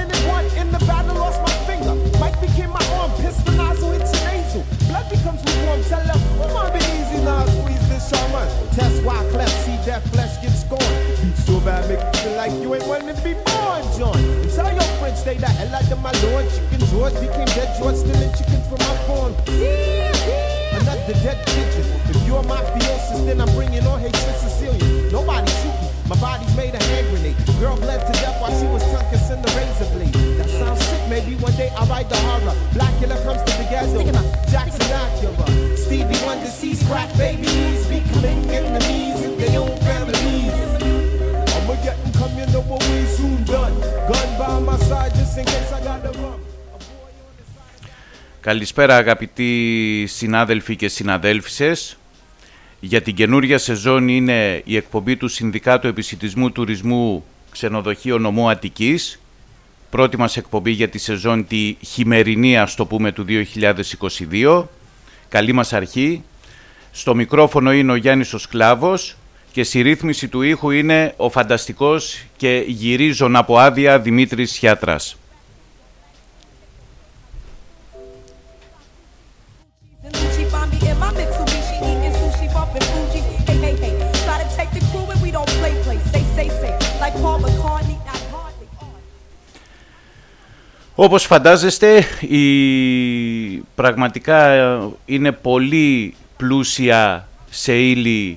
minute one in the battle, lost my finger. Mike became my arm, pistol nozzle hits your nasal. Blood becomes lukewarm, tell them, oh my, be easy now, squeeze this shaman. Test why cleft, see that flesh get scorned. Beat so bad, make you feel like you ain't wanting to be born, John. And tell your friends, stay the hell out of my lord. Chicken George became dead George, stealing chickens from my farm. Another dead pigeon. If you're mafiosis, then I'm bringing on hatred Sicilian. Nobody shoot me, my body's made a hand grenade. Girl bled to death while she was tongue-kissing the razor blade. That sounds sick, maybe one day I'll write the horror. Blackula comes to the ghetto, Jackson Acura. Stevie Wonder sees crack babies, becoming enemies in their own families. I'ma get them coming over way soon done. Gun by my side just in case I got the run. Καλησπέρα αγαπητοί συνάδελφοι και συναδέλφισες. Για την καινούρια σεζόν είναι η εκπομπή του Συνδικάτου Επισιτισμού Τουρισμού Ξενοδοχείο Νομού Αττικής. Πρώτη μας εκπομπή για τη σεζόν τη χειμερινή, ας το πούμε, του 2022. Καλή μας αρχή. Στο μικρόφωνο είναι ο Γιάννης ο Σκλάβος και στη ρύθμιση του ήχου είναι ο φανταστικός και γυρίζον από άδεια Δημήτρης Σιάτρας. Όπως φαντάζεστε, πραγματικά είναι πολύ πλούσια σε ύλη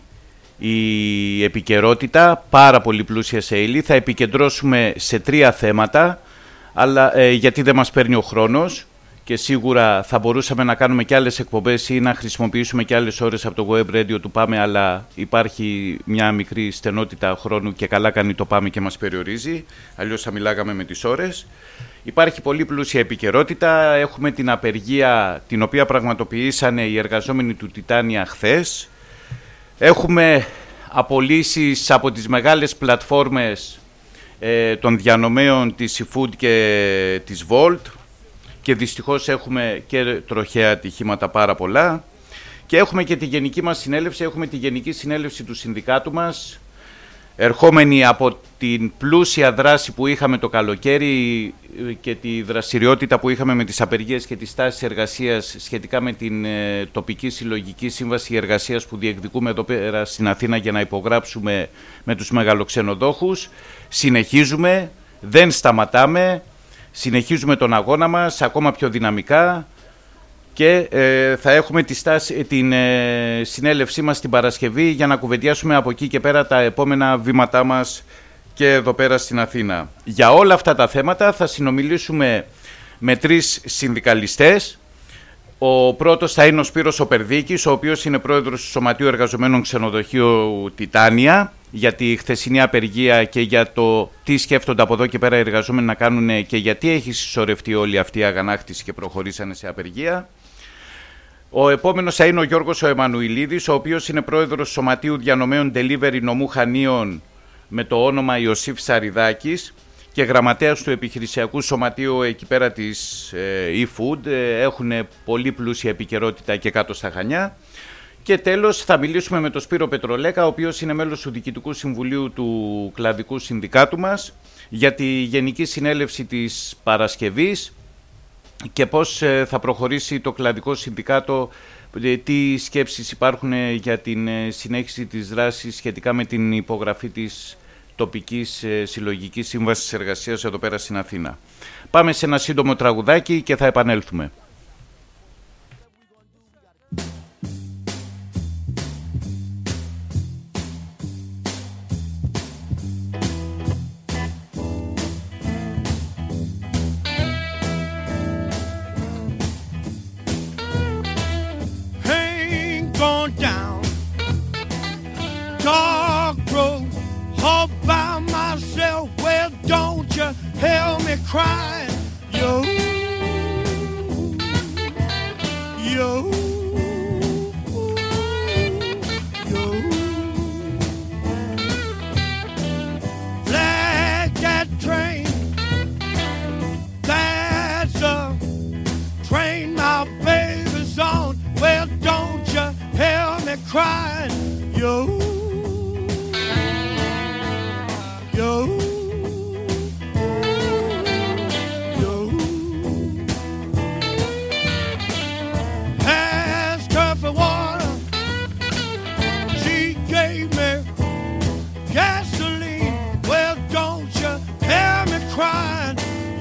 η επικαιρότητα, πάρα πολύ πλούσια σε ύλη. Θα επικεντρώσουμε σε 3 θέματα, αλλά γιατί δεν μας παίρνει ο χρόνος και σίγουρα θα μπορούσαμε να κάνουμε και άλλες εκπομπές ή να χρησιμοποιήσουμε και άλλες ώρες από το web radio του ΠΑΜΕ, αλλά υπάρχει μια μικρή στενότητα χρόνου και καλά κάνει το ΠΑΜΕ και μας περιορίζει, αλλιώς θα μιλάγαμε με τις ώρες. Υπάρχει πολύ πλούσια επικαιρότητα. Έχουμε την απεργία την οποία πραγματοποιήσανε οι εργαζόμενοι του Τιτάνια χθες. Έχουμε απολύσεις από τις μεγάλες πλατφόρμες των διανομέων της eFood και της Volt και δυστυχώς έχουμε και τροχαία ατυχήματα πάρα πολλά. Και έχουμε και τη γενική μας συνέλευση, έχουμε τη γενική συνέλευση του συνδικάτου μας, ερχόμενη από την πλούσια δράση που είχαμε το καλοκαίρι και τη δραστηριότητα που είχαμε με τις απεργίες και τις τάσεις εργασίας σχετικά με την τοπική συλλογική σύμβαση εργασίας που διεκδικούμε εδώ πέρα στην Αθήνα για να υπογράψουμε με τους μεγαλοξενοδόχους. Συνεχίζουμε, δεν σταματάμε, συνεχίζουμε τον αγώνα μας ακόμα πιο δυναμικά. Και θα έχουμε την συνέλευσή μας την Παρασκευή για να κουβεντιάσουμε από εκεί και πέρα τα επόμενα βήματά μας και εδώ πέρα στην Αθήνα. Για όλα αυτά τα θέματα θα συνομιλήσουμε με 3 συνδικαλιστές. Ο πρώτος θα είναι ο Σπύρος ο Περδίκης, ο οποίος είναι πρόεδρος του Σωματείου Εργαζομένων Ξενοδοχείου Τιτάνια, για τη χθεσινή απεργία και για το τι σκέφτονται από εδώ και πέρα οι εργαζόμενοι να κάνουν και γιατί έχει συσσωρευτεί όλη αυτή η αγανάκτηση και προχωρήσανε σε απεργία. Ο επόμενος θα είναι ο Γιώργος ο Εμμανουηλίδης, ο οποίος είναι πρόεδρος του Σωματείου Διανομέων Delivery Νομού Χανίων με το όνομα Ιωσήφ Σαριδάκης και γραμματέας του επιχειρησιακού σωματείου εκεί πέρα της eFood. Έχουν πολύ πλούσια επικαιρότητα και κάτω στα Χανιά. Και τέλος θα μιλήσουμε με τον Σπύρο Πετρολέκα, ο οποίος είναι μέλος του Διοικητικού Συμβουλίου του Κλαδικού Συνδικάτου μας, για τη Γενική Συνέλευση της Παρασκευής και πώς θα προχωρήσει το Κλαδικό Συνδικάτο, τι σκέψεις υπάρχουν για την συνέχιση της δράσης σχετικά με την υπογραφή της τοπικής συλλογικής σύμβασης εργασίας εδώ πέρα στην Αθήνα. Πάμε σε ένα σύντομο τραγουδάκι και θα επανέλθουμε. Help me cry, yo, yo, yo. Flag that train, that's a train my baby's on. Well, don't you help me cry, yo, yo.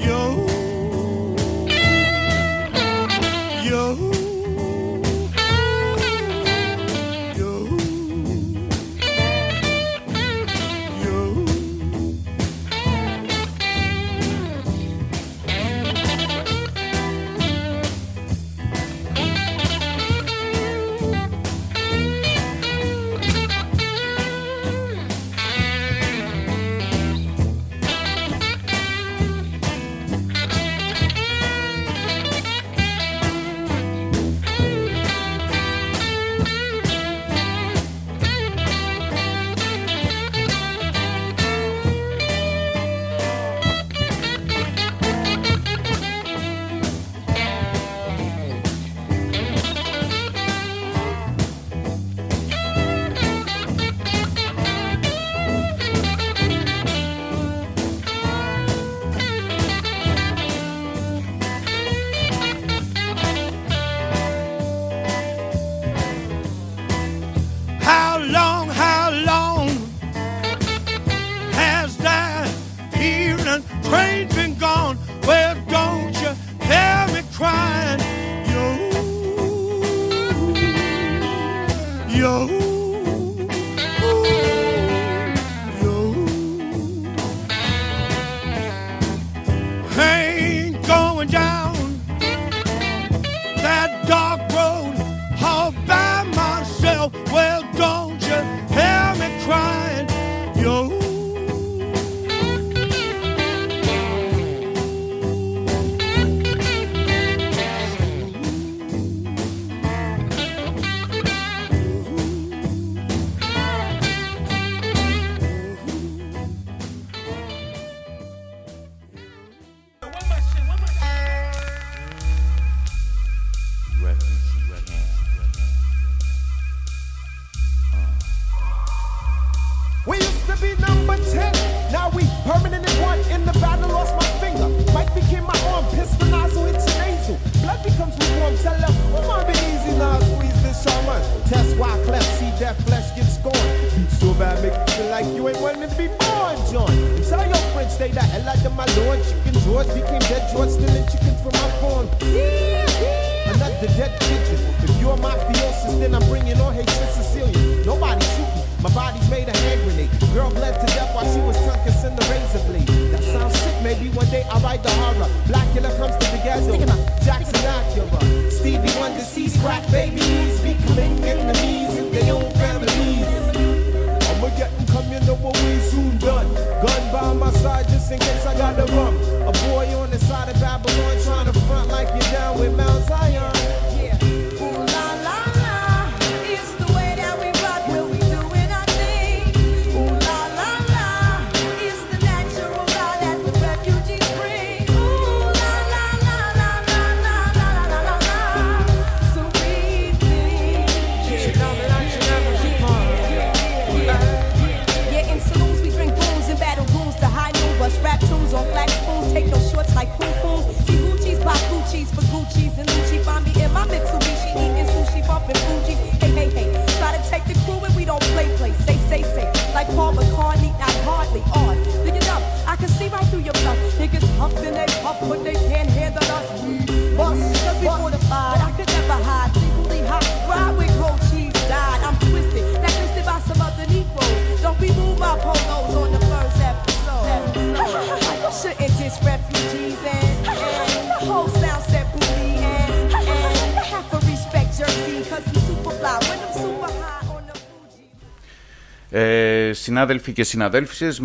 Συνάδελφοι και συναδέλφισες,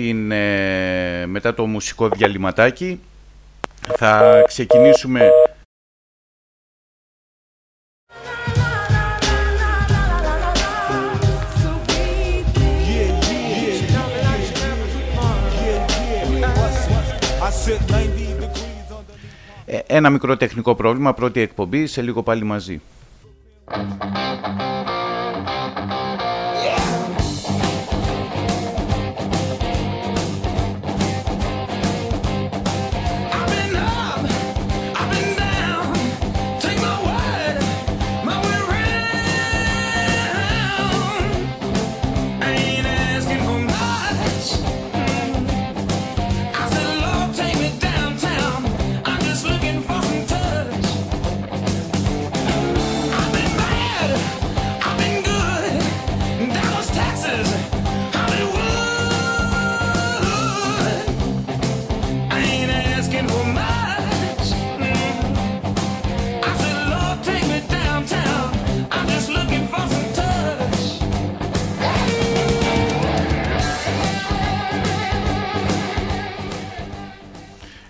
μετά το μουσικό διαλυματάκι θα ξεκινήσουμε ένα μικρό τεχνικό πρόβλημα, πρώτη εκπομπή, σε λίγο πάλι μαζί. Downtown.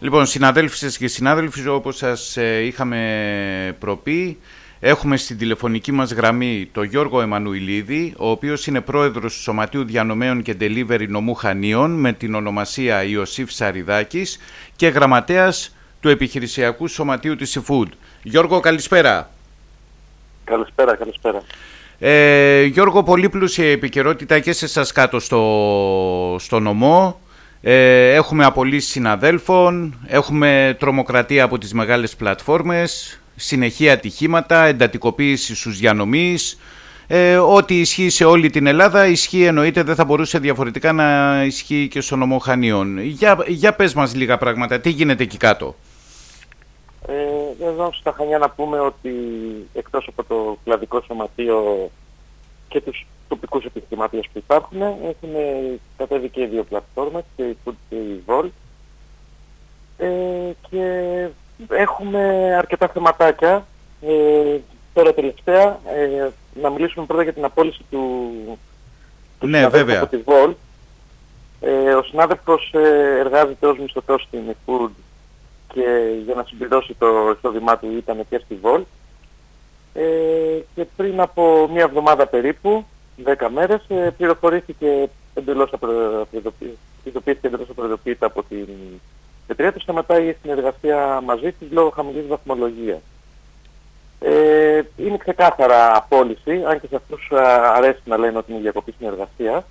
Λοιπόν, συναδέλφισες και συνάδελφοι, όπως σας είχαμε προπεί, έχουμε στην τηλεφωνική μας γραμμή τον Γιώργο Εμμανουηλίδη, ο οποίος είναι πρόεδρος του Σωματείου Διανομέων και Delivery Νομού Χανίων με την ονομασία Ιωσήφ Σαριδάκης και γραμματέας του Επιχειρησιακού Σωματείου της eFood. Γιώργο, καλησπέρα. Καλησπέρα. Γιώργο, πολύ πλούσια επικαιρότητα και σε εσάς κάτω στο νομό. Έχουμε απολύσεις συναδέλφων, έχουμε τρομοκρατία από τις μεγάλες πλατφόρμες, συνεχή ατυχήματα, εντατικοποίηση στους διανομείς. Ό,τι ισχύει σε όλη την Ελλάδα ισχύει, εννοείται, δεν θα μπορούσε διαφορετικά να ισχύει και στο νομό Χανίων. Για πες μας λίγα πράγματα, τι γίνεται εκεί κάτω? Εδώ στα Χανιά να πούμε ότι εκτός από το κλαδικό σωματείο και τους τοπικούς επιχειρηματίες που υπάρχουν, έχουν κατέβει και οι δύο πλατφόρμες, και η eFood και η Volt, και έχουμε αρκετά θεματάκια. Τώρα τελευταία, να μιλήσουμε πρώτα για την απόλυση του συναδέλφου από τη Volt. Ο συνάδελφος εργάζεται ως μισθωτός στην eFood και για να συμπληρώσει το εισόδημά του ήταν και στη Volt. Και πριν από μία εβδομάδα περίπου, 10 μέρες, πληροφορήθηκε εντελώς απροειδοποιητά από την εταιρεία του, σταματάει η συνεργασία μαζί της λόγω χαμηλής βαθμολογίας. Είναι ξεκάθαρα απόλυση, αν και σε αυτούς αρέσει να λένε ότι είναι διακοπή συνεργασίας.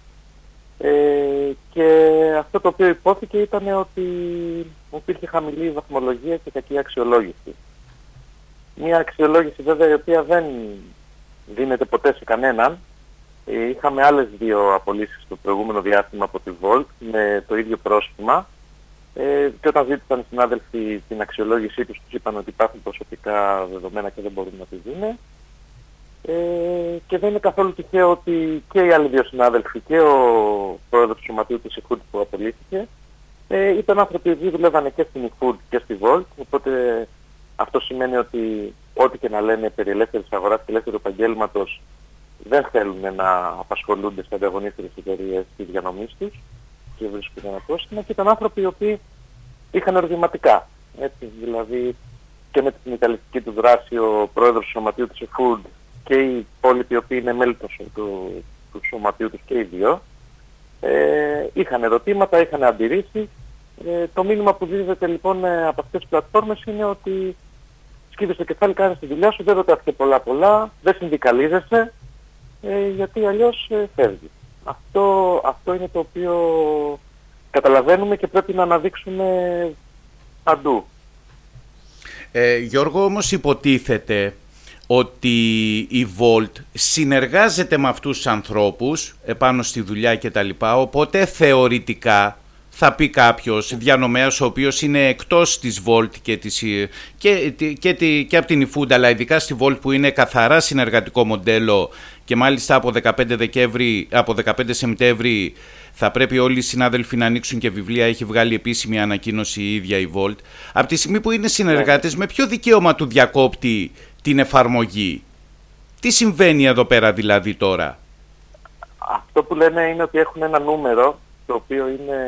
Και αυτό το οποίο υπόθηκε ήταν ότι υπήρχε χαμηλή βαθμολογία και κακή αξιολόγηση. Μια αξιολόγηση βέβαια η οποία δεν δίνεται ποτέ σε κανέναν. Είχαμε άλλες δύο απολύσεις στο προηγούμενο διάστημα από τη Volt με το ίδιο πρόσχημα, και όταν ζήτησαν οι συνάδελφοι την αξιολόγησή τους, τους είπαν ότι υπάρχουν προσωπικά δεδομένα και δεν μπορούν να τη δίνουν. Και δεν είναι καθόλου τυχαίο ότι και οι άλλοι δύο συνάδελφοι και ο πρόεδρος του Σωματείου της eFood που απολύθηκε ήταν άνθρωποι που δουλεύανε και στην eFood και στη Volt, οπότε αυτό σημαίνει ότι ό,τι και να λένε περί ελεύθερης αγοράς και ελεύθερου επαγγέλματος δεν θέλουν να απασχολούνται σε ανταγωνίστερες εταιρείες της διανομής τους και βρίσκουν ένα πρόστιμο, και ήταν άνθρωποι οι οποίοι είχαν ερωτηματικά. Έτσι, δηλαδή και με την ιταλική του δράση ο πρόεδρος του Σωματείου της eFood και οι υπόλοιποι οι οποίοι είναι μέλη του Σωματείου τους και οι δύο, είχαν ερωτήματα, είχαν αντιρρήσεις. Το μήνυμα που δίδεται λοιπόν από αυτές τις πλατφόρμες είναι ότι σκύβεις το κεφάλι, κάνεις τη δουλειά σου, δεν ρωτάς και πολλά, δεν συνδικαλίζεσαι, γιατί αλλιώς φεύγεις. Αυτό είναι το οποίο καταλαβαίνουμε και πρέπει να αναδείξουμε παντού. Γιώργο, όμως υποτίθεται ότι η Volt συνεργάζεται με αυτούς τους ανθρώπους επάνω στη δουλειά και τα λοιπά, οπότε θεωρητικά θα πει κάποιος διανομέας ο οποίος είναι εκτός της Volt και από την eFood, αλλά ειδικά στη Volt που είναι καθαρά συνεργατικό μοντέλο, και μάλιστα από 15 Σεπτέμβρη θα πρέπει όλοι οι συνάδελφοι να ανοίξουν και βιβλία, έχει βγάλει επίσημη ανακοίνωση η ίδια η Volt. Από τη στιγμή που είναι συνεργάτες, με ποιο δικαίωμα του διακόπτει την εφαρμογή? Τι συμβαίνει εδώ πέρα δηλαδή τώρα? Αυτό που λένε είναι ότι έχουν ένα νούμερο το οποίο είναι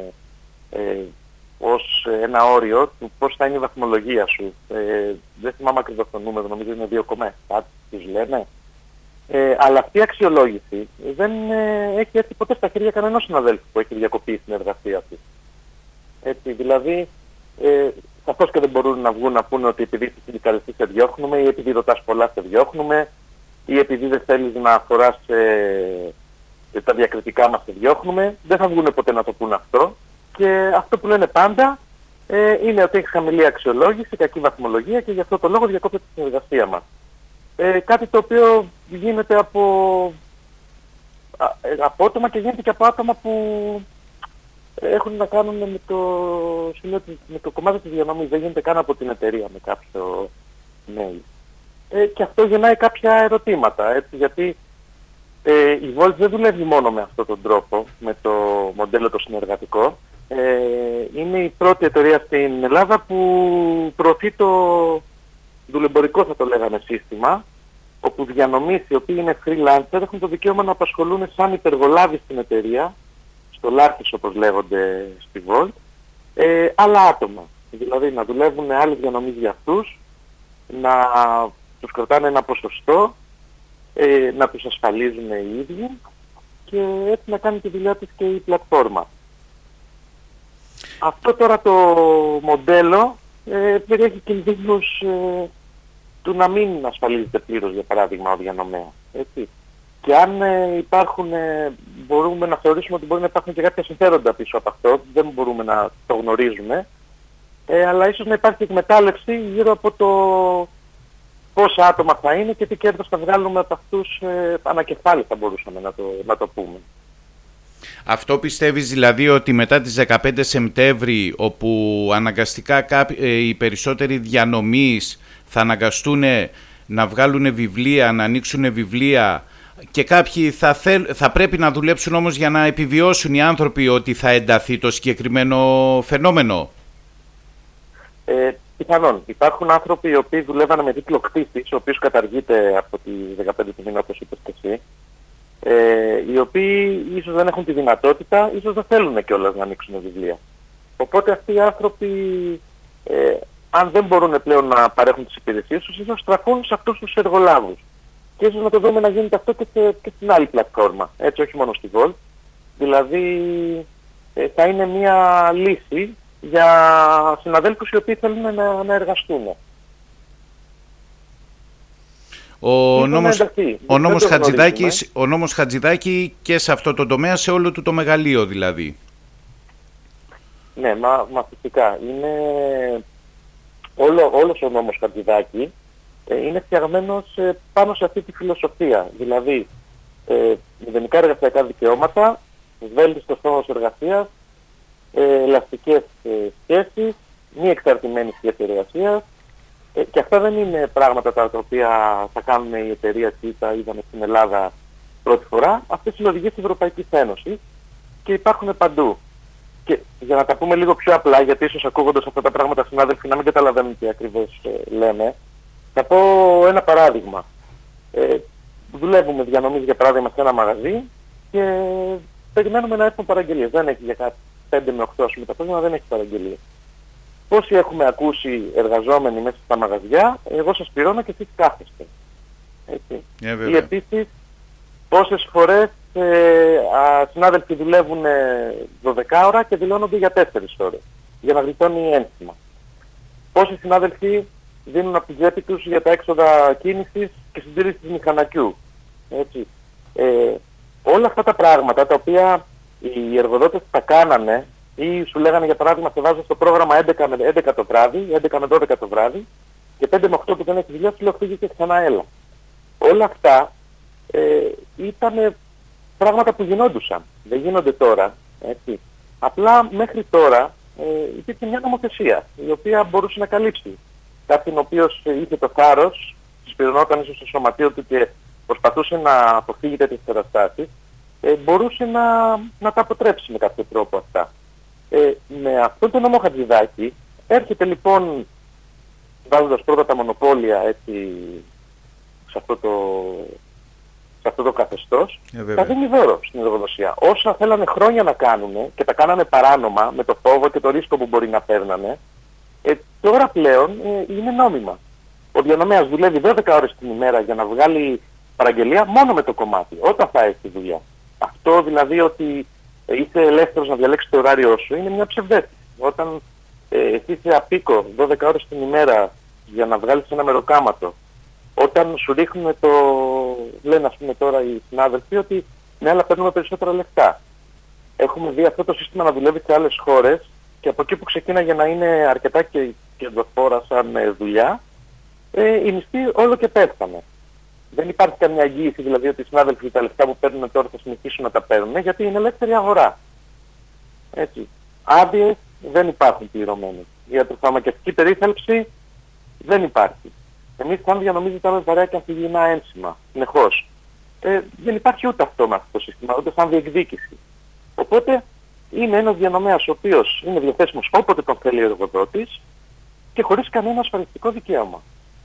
ως ένα όριο του πώς θα είναι η βαθμολογία σου. Δεν θυμάμαι ακριβώς το νούμερο, νομίζω είναι 2,7 τους λένε. Αλλά αυτή η αξιολόγηση δεν έχει έρθει ποτέ στα χέρια κανένας συναδέλφου που έχει διακοπεί η συνεργασία του. Έτσι, δηλαδή, καθώς και δεν μπορούν να βγουν να πούνε ότι επειδή είσαι συνδικαλιστής σε διώχνουμε, ή επειδή ρωτάς πολλά σε διώχνουμε, ή επειδή δεν θέλεις να φοράς τα διακριτικά μας σε διώχνουμε, δεν θα βγουν ποτέ να το πούνε αυτό. Και αυτό που λένε πάντα είναι ότι έχει χαμηλή αξιολόγηση, κακή βαθμολογία και γι' αυτό το λόγο διακόπτεται τη συνεργασία μας. Κάτι το οποίο γίνεται από άτομα και γίνεται και από άτομα που έχουν να κάνουν με το κομμάτι της διανομής. Δεν γίνεται καν από την εταιρεία με κάποιο mail. Και αυτό γεννάει κάποια ερωτήματα, έτσι, γιατί η Volt δεν δουλεύει μόνο με αυτόν τον τρόπο, με το μοντέλο το συνεργατικό. Είναι η πρώτη εταιρεία στην Ελλάδα που προωθεί το δουλεμπορικό, θα το λέγαμε, σύστημα, όπου διανομείς οι οποίοι είναι freelancer έχουν το δικαίωμα να απασχολούν σαν υπεργολάβοι στην εταιρεία, στο λάρκης όπως λέγονται στη Volt, άλλα άτομα. Δηλαδή να δουλεύουν άλλες διανομής για αυτούς, να τους κρατάνε ένα ποσοστό, να τους ασφαλίζουν οι ίδιοι και έτσι να κάνει τη δουλειά της και η πλατφόρμα. Αυτό τώρα το μοντέλο περιέχει κινδύνους του να μην ασφαλίζεται πλήρως, για παράδειγμα, ο διανομέας. Έτσι. Και αν μπορούμε να θεωρήσουμε ότι μπορεί να υπάρχουν και κάποια συμφέροντα πίσω από αυτό, δεν μπορούμε να το γνωρίζουμε, αλλά ίσως να υπάρχει εκμετάλλευση γύρω από το πόσα άτομα θα είναι και τι κέρδος θα βγάλουμε από αυτούς ανακεφάλι, θα μπορούσαμε να το πούμε. Αυτό πιστεύεις δηλαδή ότι μετά τις 15 Σεπτέμβρη, όπου αναγκαστικά οι περισσότεροι διανομείς θα αναγκαστούν να βγάλουν βιβλία, να ανοίξουν βιβλία και κάποιοι θα πρέπει να δουλέψουν όμως για να επιβιώσουν οι άνθρωποι, ότι θα ενταθεί το συγκεκριμένο φαινόμενο? Πιθανόν. Υπάρχουν άνθρωποι οι οποίοι δουλεύανε με τίτλο κτήτης, ο οποίος καταργείται από τις 15 του μήνα, όπως είπες και εσύ, οι οποίοι ίσως δεν έχουν τη δυνατότητα, ίσως δεν θέλουν κιόλας να ανοίξουν βιβλία. Οπότε αυτοί οι άνθρωποι, αν δεν μπορούν πλέον να παρέχουν τις υπηρεσίες τους, ίσως στραφούν σε αυτούς τους εργολάβους. Και ίσως να το δούμε να γίνεται αυτό και στην άλλη πλατφόρμα, έτσι, όχι μόνο στη Volt. Δηλαδή θα είναι μια λύση για συναδέλφους οι οποίοι θέλουν να εργαστούν. Ο νόμος Χατζηδάκη και σε αυτό το τομέα, σε όλο του το μεγαλείο δηλαδή. Ναι, μα φυσικά. Είναι όλος ο νόμος Χατζηδάκη είναι φτιαγμένος πάνω σε αυτή τη φιλοσοφία. Δηλαδή, μηδενικά εργασιακά δικαιώματα, βέλτιστος χρόνος εργασίας, ελαστικές σχέσεις, μη εξαρτημένη σχέση εργασίας, και αυτά δεν είναι πράγματα τα οποία θα κάνουν οι εταιρείες ή τα είδαμε στην Ελλάδα πρώτη φορά. Αυτές είναι οδηγίες της Ευρωπαϊκής Ένωσης και υπάρχουν παντού. Και για να τα πούμε λίγο πιο απλά, γιατί ίσως ακούγοντας αυτά τα πράγματα συνάδελφοι να μην καταλαβαίνουν τι ακριβώς λέμε, θα πω ένα παράδειγμα. Δουλεύουμε διανομής, για παράδειγμα, σε ένα μαγαζί και περιμένουμε να έρθουν παραγγελίες. Δεν έχει για κάτι 5 με 8 τα πράγματα, δεν έχει παραγγελίες. Πόσοι έχουμε ακούσει εργαζόμενοι μέσα στα μαγαζιά, εγώ σας πληρώνω και εσείς κάθεστε. Έτσι. Ή επίσης, πόσες φορές συνάδελφοι δουλεύουν 12 ώρα και δηλώνονται για 4 ώρες, για να γλιτώνει ένσημα. Πόσοι συνάδελφοι δίνουν από τη τσέπη τους για τα έξοδα κίνησης και συντήρηση της μηχανακιού. Έτσι. Όλα αυτά τα πράγματα τα οποία οι εργοδότες τα κάνανε, ή σου λέγανε για παράδειγμα σε βάζω στο πρόγραμμα 11 με 11 το βράδυ, 11 με 12 το βράδυ και 5 με 8 που δεν έχει δουλειά, σου λέω φύγει και ξανά έλα. Όλα αυτά ήταν πράγματα που γινόντουσαν. Δεν γίνονται τώρα. Έτσι. Απλά μέχρι τώρα υπήρχε μια νομοθεσία η οποία μπορούσε να καλύψει. Κάποιον ο οποίος είχε το θάρρος, συσπηρωνόταν ίσως στο σωματείο του και προσπαθούσε να αποφύγει τέτοιες καταστάσεις, μπορούσε να τα αποτρέψει με κάποιο τρόπο αυτά. Με αυτόν τον νόμο Χατζηδάκη έρχεται λοιπόν, βάζοντας πρώτα τα μονοπόλια έτσι, σε αυτό το καθεστώς, θα δίνει δώρο στην εργοδοσία. Όσα θέλανε χρόνια να κάνουν και τα κάνανε παράνομα με το φόβο και το ρίσκο που μπορεί να παίρνανε, τώρα πλέον είναι νόμιμα. Ο διανομέας δουλεύει 12 ώρες την ημέρα για να βγάλει παραγγελία μόνο με το κομμάτι, όταν θα έχει δουλειά. Αυτό δηλαδή ότι είσαι ελεύθερος να διαλέξεις το ωράριό σου είναι μια ψευδέστηση. Όταν εσύ είσαι απίκο 12 ώρες την ημέρα για να βγάλεις ένα μεροκάματο, όταν σου ρίχνουν λένε ας πούμε τώρα οι συνάδελφοι ότι ναι, αλλά παίρνουμε περισσότερα λεφτά. Έχουμε δει αυτό το σύστημα να δουλεύει σε άλλες χώρες και από εκεί που ξεκίναγε να είναι αρκετά κερδοφόρα σαν δουλειά, οι μισθοί όλο και πέφτανε. Δεν υπάρχει καμία εγγύηση δηλαδή ότι οι συνάδελφοι τα λεφτά που παίρνουν τώρα θα συνεχίσουν να τα παίρνουν, γιατί είναι ελεύθερη αγορά. Έτσι. Άδειες δεν υπάρχουν πληρωμένες. Η ιατροφαρμακευτική περίθαλψη δεν υπάρχει. Εμείς αν διανομίζουμε τα βαρέα και αμφιγεινά ένσημα, συνεχώς, δεν υπάρχει ούτε αυτό με αυτό το σύστημα, ούτε σαν διεκδίκηση. Οπότε είναι ένας διανομέας ο οποίος είναι διαθέσιμος όποτε τον θέλει ο εργοδότης και χωρίς κανένα ασφαλιστικό δικαίωμα.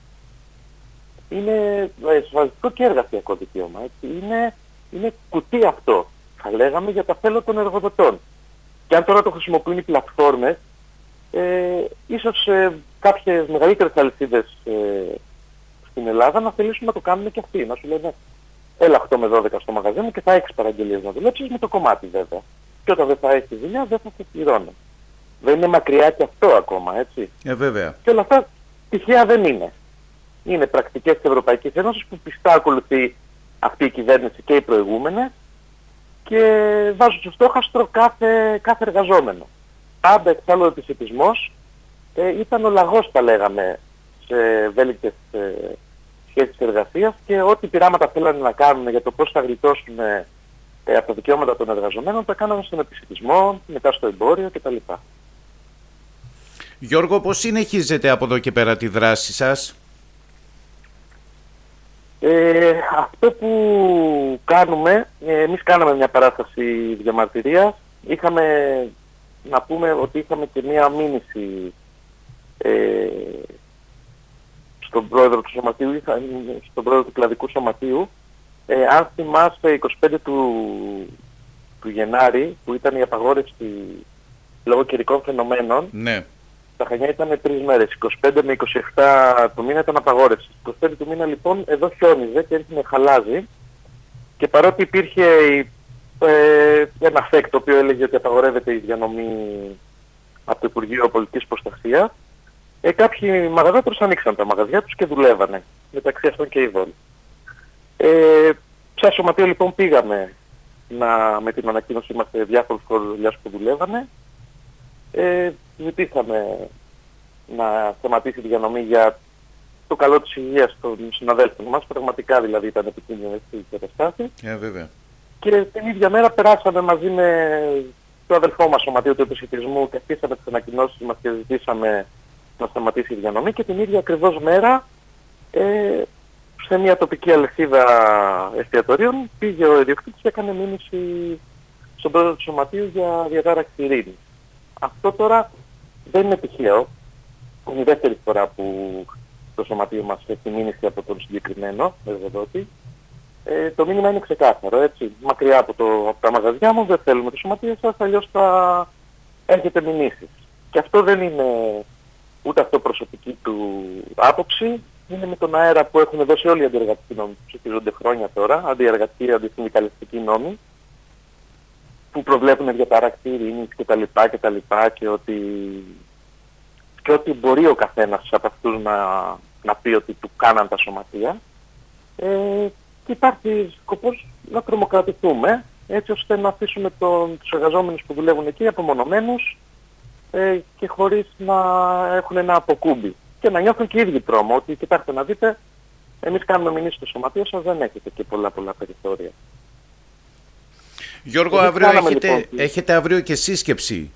Είναι ασφαλιστικό και εργασιακό δικαίωμα. Έτσι. Είναι κουτί αυτό, θα λέγαμε, για τα θέλω των εργοδοτών. Και αν τώρα το χρησιμοποιούν οι πλατφόρμες, Ίσως κάποιες μεγαλύτερες αλυσίδες στην Ελλάδα να θελήσουν να το κάνουν και αυτοί. Να σου λένε έλα 8 με 12 στο μαγαζί μου και θα έχεις παραγγελίες να δουλέψεις με το κομμάτι βέβαια. Και όταν δεν θα έχεις δουλειά δεν θα σε πληρώνω. Δεν είναι μακριά και αυτό ακόμα, έτσι. Βέβαια. Και όλα αυτά τυχαία δεν είναι. Είναι πρακτικές της Ευρωπαϊκής Ένωσης που πιστά ακολουθεί αυτή η κυβέρνηση και οι προηγούμενες και βάζουν στο στόχαστρο κάθε εργαζόμενο. Πάντα εξάλλου ο επισητισμός ήταν ο λαγός, τα λέγαμε, σε ευέλικτες σχέσεις εργασίας και ό,τι πειράματα θέλανε να κάνουν για το πώς θα γλιτώσουν από τα δικαιώματα των εργαζομένων τα κάνανε στον επισητισμό, μετά στο εμπόριο κτλ. Γιώργο, πώς συνεχίζετε από εδώ και πέρα τη δράση σας? Αυτό που κάνουμε, εμείς κάναμε μια παράσταση διαμαρτυρίας. Να πούμε ότι είχαμε και μια μήνυση στον πρόεδρο του σωματείου, στον πρόεδρο του κλαδικού σωματείου. Αν θυμάστε, 25 του Γενάρη, που ήταν η απαγόρευση λόγω καιρικών φαινομένων, ναι. Τα Χανιά ήταν 3 μέρες, 25 με 27 του μήνα ήταν απαγόρευση. 25 του μήνα λοιπόν εδώ χιόνιζε και έρχεται χαλάζει και παρότι υπήρχε ένα φέκ το οποίο έλεγε ότι απαγορεύεται η διανομή από το Υπουργείο Πολιτικής Προστασίας, κάποιοι μαγαζάτρους ανοίξαν τα μαγαζιά τους και δουλεύανε, μεταξύ αυτών και οι Βόλοι. Σαν σωματείο λοιπόν πήγαμε με την ανακοίνωσή μας σε διάφορους χώρους δουλειάς που δουλεύανε. Ζητήσαμε να σταματήσει τη διανομή για το καλό της υγείας των συναδέλφων μας. Πραγματικά δηλαδή ήταν επικίνδυνες οι καταστάσεις. Βέβαια. Και την ίδια μέρα περάσαμε μαζί με το αδελφό μας σωματείο του επισητισμού και αφήσαμε τις ανακοινώσεις μας και ζητήσαμε να σταματήσει η διανομή και την ίδια ακριβώς μέρα σε μια τοπική αλυσίδα εστιατορίων πήγε ο ιδιοκτήτης και έκανε μήνυση στον πρόεδρο του σωματείου για διατάραξη ειρήνης. Αυτό τώρα δεν είναι τυχαίο. Είναι η δεύτερη φορά που το σωματείο μας έχει μήνυση από τον συγκεκριμένο εργοδότη. Το μήνυμα είναι ξεκάθαρο, έτσι. Μακριά από τα μαγαζιά μου δεν θέλουμε το σωματείο σας, αλλιώς θα έχετε μηνύσεις. Και αυτό δεν είναι ούτε αυτό προσωπική του άποψη. Είναι με τον αέρα που έχουν δώσει όλοι οι αντιεργατικοί νόμοι που ψηφίζονται χρόνια τώρα, αντιεργατικοί, αντισυνδικαλιστικοί νόμοι, που προβλέπουν διατάραξη ειρήνης κτλ. Και ότι μπορεί ο καθένας από αυτούς να πει ότι του κάναν τα σωματεία. Και υπάρχει σκοπός να τρομοκρατηθούμε, έτσι ώστε να αφήσουμε τους εργαζόμενους που δουλεύουν εκεί απομονωμένους και χωρίς να έχουν ένα αποκούμπι. Και να νιώθουν και οι ίδιοι τρόμο, ότι κοιτάξτε να δείτε, εμείς κάνουμε μηνύσεις στο σωματείο σας, δεν έχετε και πολλά περιθώρια. Γιώργο, αύριο έχετε αύριο και σύσκεψη.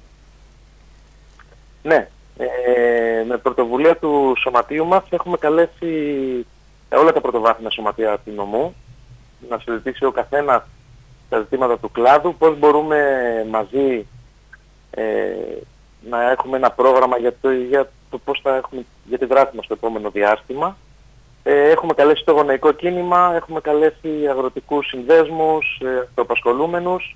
Ναι, με πρωτοβουλία του σωματείου μας έχουμε καλέσει όλα τα πρωτοβάθμια σωματεία του νομού να συζητήσει ο καθένας τα ζητήματα του κλάδου, πώς μπορούμε μαζί να έχουμε ένα πρόγραμμα για το πώς θα έχουμε για τη δράση μας στο επόμενο διάστημα. Έχουμε καλέσει το γονεϊκό κίνημα, έχουμε καλέσει αγροτικούς συνδέσμους, αυτοαπασχολούμενους.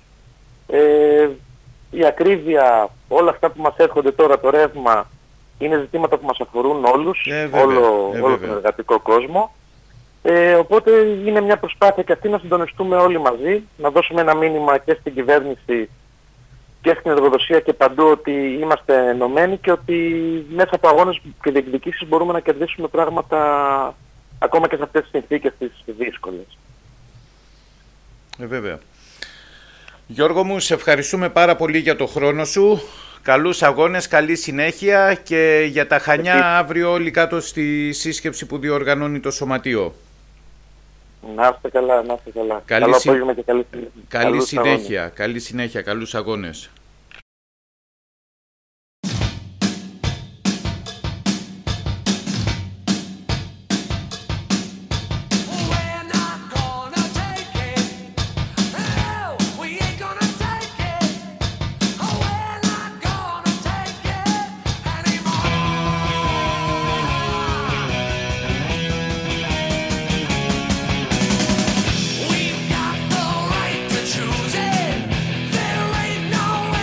Η ακρίβεια, όλα αυτά που μας έρχονται τώρα, το ρεύμα, είναι ζητήματα που μας αφορούν όλους, όλο τον εργατικό κόσμο. Οπότε είναι μια προσπάθεια και αυτή να συντονιστούμε όλοι μαζί, να δώσουμε ένα μήνυμα και στην κυβέρνηση και στην εργοδοσία και παντού ότι είμαστε ενωμένοι και ότι μέσα από αγώνες και διεκδικήσεις μπορούμε να κερδίσουμε πράγματα ακόμα και σε αυτές τις συνθήκες τις δύσκολες. Βέβαια. Γιώργο μου, σε ευχαριστούμε πάρα πολύ για το χρόνο σου. Καλούς αγώνες, καλή συνέχεια και για τα Χανιά αύριο όλοι κάτω στη σύσκεψη που διοργανώνει το σωματείο. Να είστε καλά, να είστε καλά. Καλό απόγευμα και καλή συνέχεια, καλούς αγώνες. We've got the right to choose it. There ain't no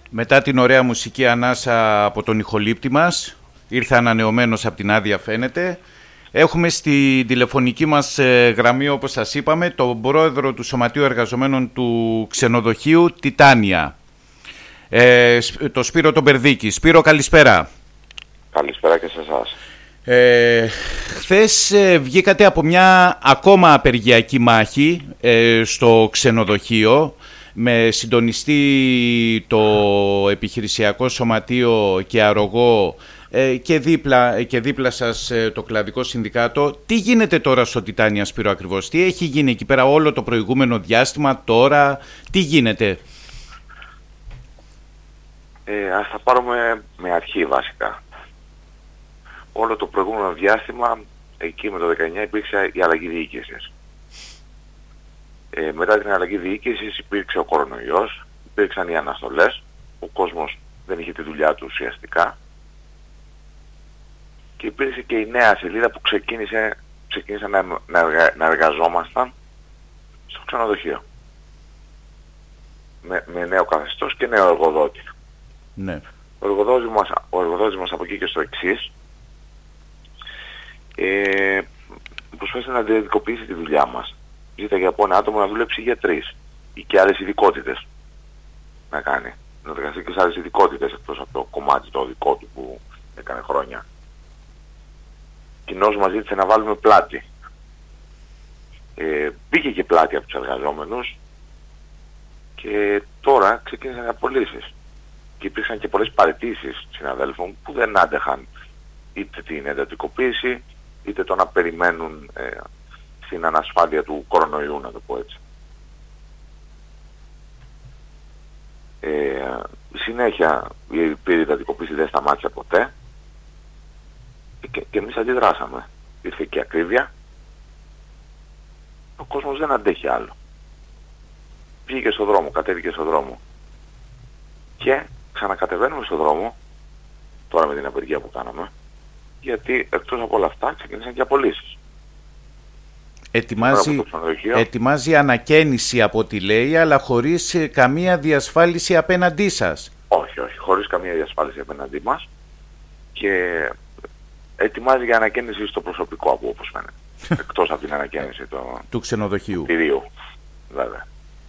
Μετά την ωραία μουσική ανάσα από τον ηχολήπτη μας, ήρθε ανανεωμένος από την άδεια φαίνεται. Έχουμε στη τηλεφωνική μας γραμμή, όπως σας είπαμε, τον πρόεδρο του Σωματείου Εργαζομένων του Ξενοδοχείου Τιτάνια, το Σπύρο τον Περδίκη. Σπύρο, καλησπέρα. Καλησπέρα και σε εσάς. Χθες βγήκατε από μια ακόμα απεργιακή μάχη στο ξενοδοχείο, με συντονιστή το επιχειρησιακό σωματείο και αρρωγό και δίπλα σας το κλαδικό συνδικάτο. Τι γίνεται τώρα στο Τιτάνια, Σπύρο, ακριβώς? Τι έχει γίνει εκεί πέρα όλο το προηγούμενο διάστημα, τώρα τι γίνεται? Ας τα πάρουμε με αρχή βασικά. Όλο το προηγούμενο διάστημα, εκεί με το 19 υπήρξε η αλλαγή διοίκησης. Μετά την αλλαγή διοίκησης υπήρξε ο κορονοϊός, υπήρξαν οι αναστολές, ο κόσμος δεν είχε τη δουλειά του ουσιαστικά και υπήρξε και η νέα σελίδα που ξεκίνησε να εργαζόμασταν στο ξενοδοχείο με νέο καθεστώς και νέο εργοδότη. Ναι. Ο εργοδότης μας από εκεί και στο εξής προσπάθησε να αντιδικοποιήσει τη δουλειά μας. Ζήταγε από ένα άτομο να δουλέψει για 3 ή και άλλες ειδικότητες να κάνει. Να εργαστεί και σε άλλες ειδικότητες εκτός από το κομμάτι το δικό του που έκανε χρόνια. Κοινώς μας ζήτησε να βάλουμε πλάτη. Μπήκε και πλάτη από τους εργαζόμενους και τώρα ξεκίνησαν οι απολύσεις. Και υπήρξαν και πολλές παραιτήσεις συναδέλφων που δεν άντεχαν είτε την εντατικοποίηση είτε το να περιμένουν στην ανασφάλεια του κορονοϊού, να το πω έτσι. Συνέχεια η εντατικοποίηση δεν σταμάτησε ποτέ και εμείς αντιδράσαμε. Ήρθε και ακρίβεια. Ο κόσμος δεν αντέχει άλλο. Βγήκε στο δρόμο, κατέβηκε στο δρόμο. Και ξανακατεβαίνουμε στο δρόμο, τώρα με την απεργία που κάναμε, γιατί εκτός από όλα αυτά ξεκίνησαν και απολύσεις. Ετοιμάζει ανακαίνιση από ό,τι λέει, αλλά χωρίς καμία διασφάλιση απέναντί σας. Όχι, χωρίς καμία διασφάλιση απέναντί μας και ετοιμάζει για ανακαίνιση στο προσωπικό, από όπως φαίνεται. Εκτός από την ανακαίνιση του ξενοδοχείου. Κτηρίου, βέβαια.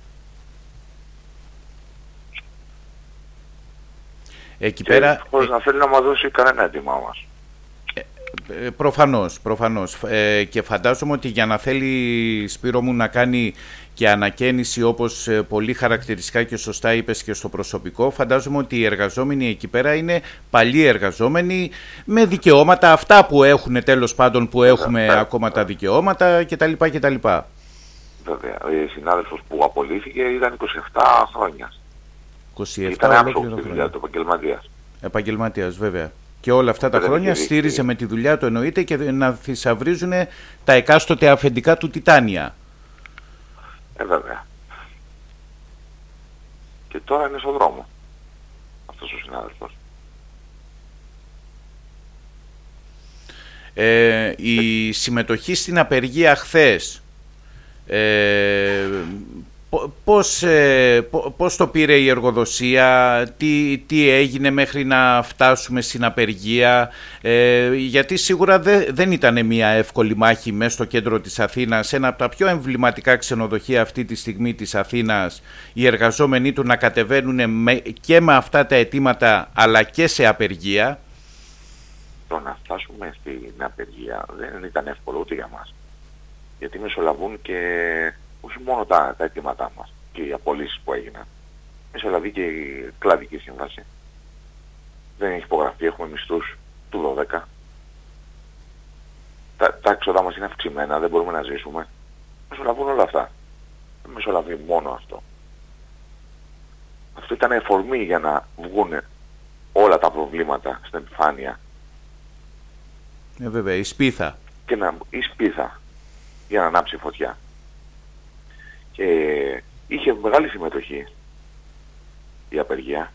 Εκεί πέρα, χωρίς να θέλει να μας δώσει κανένα έτοιμά μας. Προφανώς. Και φαντάζομαι ότι για να θέλει, Σπύρο μου, να κάνει και ανακαίνιση, όπως πολύ χαρακτηριστικά και σωστά είπες, και στο προσωπικό, φαντάζομαι ότι οι εργαζόμενοι εκεί πέρα είναι παλιοί εργαζόμενοι με δικαιώματα, αυτά που έχουν τέλος πάντων, που έχουμε ακόμα τα δικαιώματα κτλ. Βέβαια, η συνάδελφος που απολύθηκε ήταν 27 χρόνια. 27 ήταν άψογος στη δουλειά του επαγγελματίας, βέβαια. Και όλα αυτά τα χρόνια στήριζε με τη δουλειά του, εννοείται, και να θησαυρίζουν τα εκάστοτε αφεντικά του Τιτάνια. Βέβαια. Και τώρα είναι στον δρόμο αυτός ο συνάδελφος. Η συμμετοχή στην απεργία χθες, πώς το πήρε η εργοδοσία, τι έγινε μέχρι να φτάσουμε στην απεργία, γιατί σίγουρα δεν ήταν μια εύκολη μάχη μέσα στο κέντρο της Αθήνας, ένα από τα πιο εμβληματικά ξενοδοχεία αυτή τη στιγμή της Αθήνας, οι εργαζόμενοι του να κατεβαίνουν και με αυτά τα αιτήματα αλλά και σε απεργία. Το να φτάσουμε στην απεργία δεν ήταν εύκολο ούτε για μας, γιατί μεσολαβούν και όχι μόνο τα αιτήματά μας και οι απολύσεις που έγιναν. Μεσολαβεί και η κλαδική σύμβαση. Δεν έχει υπογραφεί, έχουμε μισθούς του 12. Τα έξοδα μας είναι αυξημένα, δεν μπορούμε να ζήσουμε. Μεσολαβούν όλα αυτά. Δεν μεσολαβεί μόνο αυτό. Αυτό ήταν εφορμή για να βγουν όλα τα προβλήματα στην επιφάνεια. Βέβαια, η σπίθα. Η σπίθα για να ανάψει φωτιά. Και είχε μεγάλη συμμετοχή η απεργία.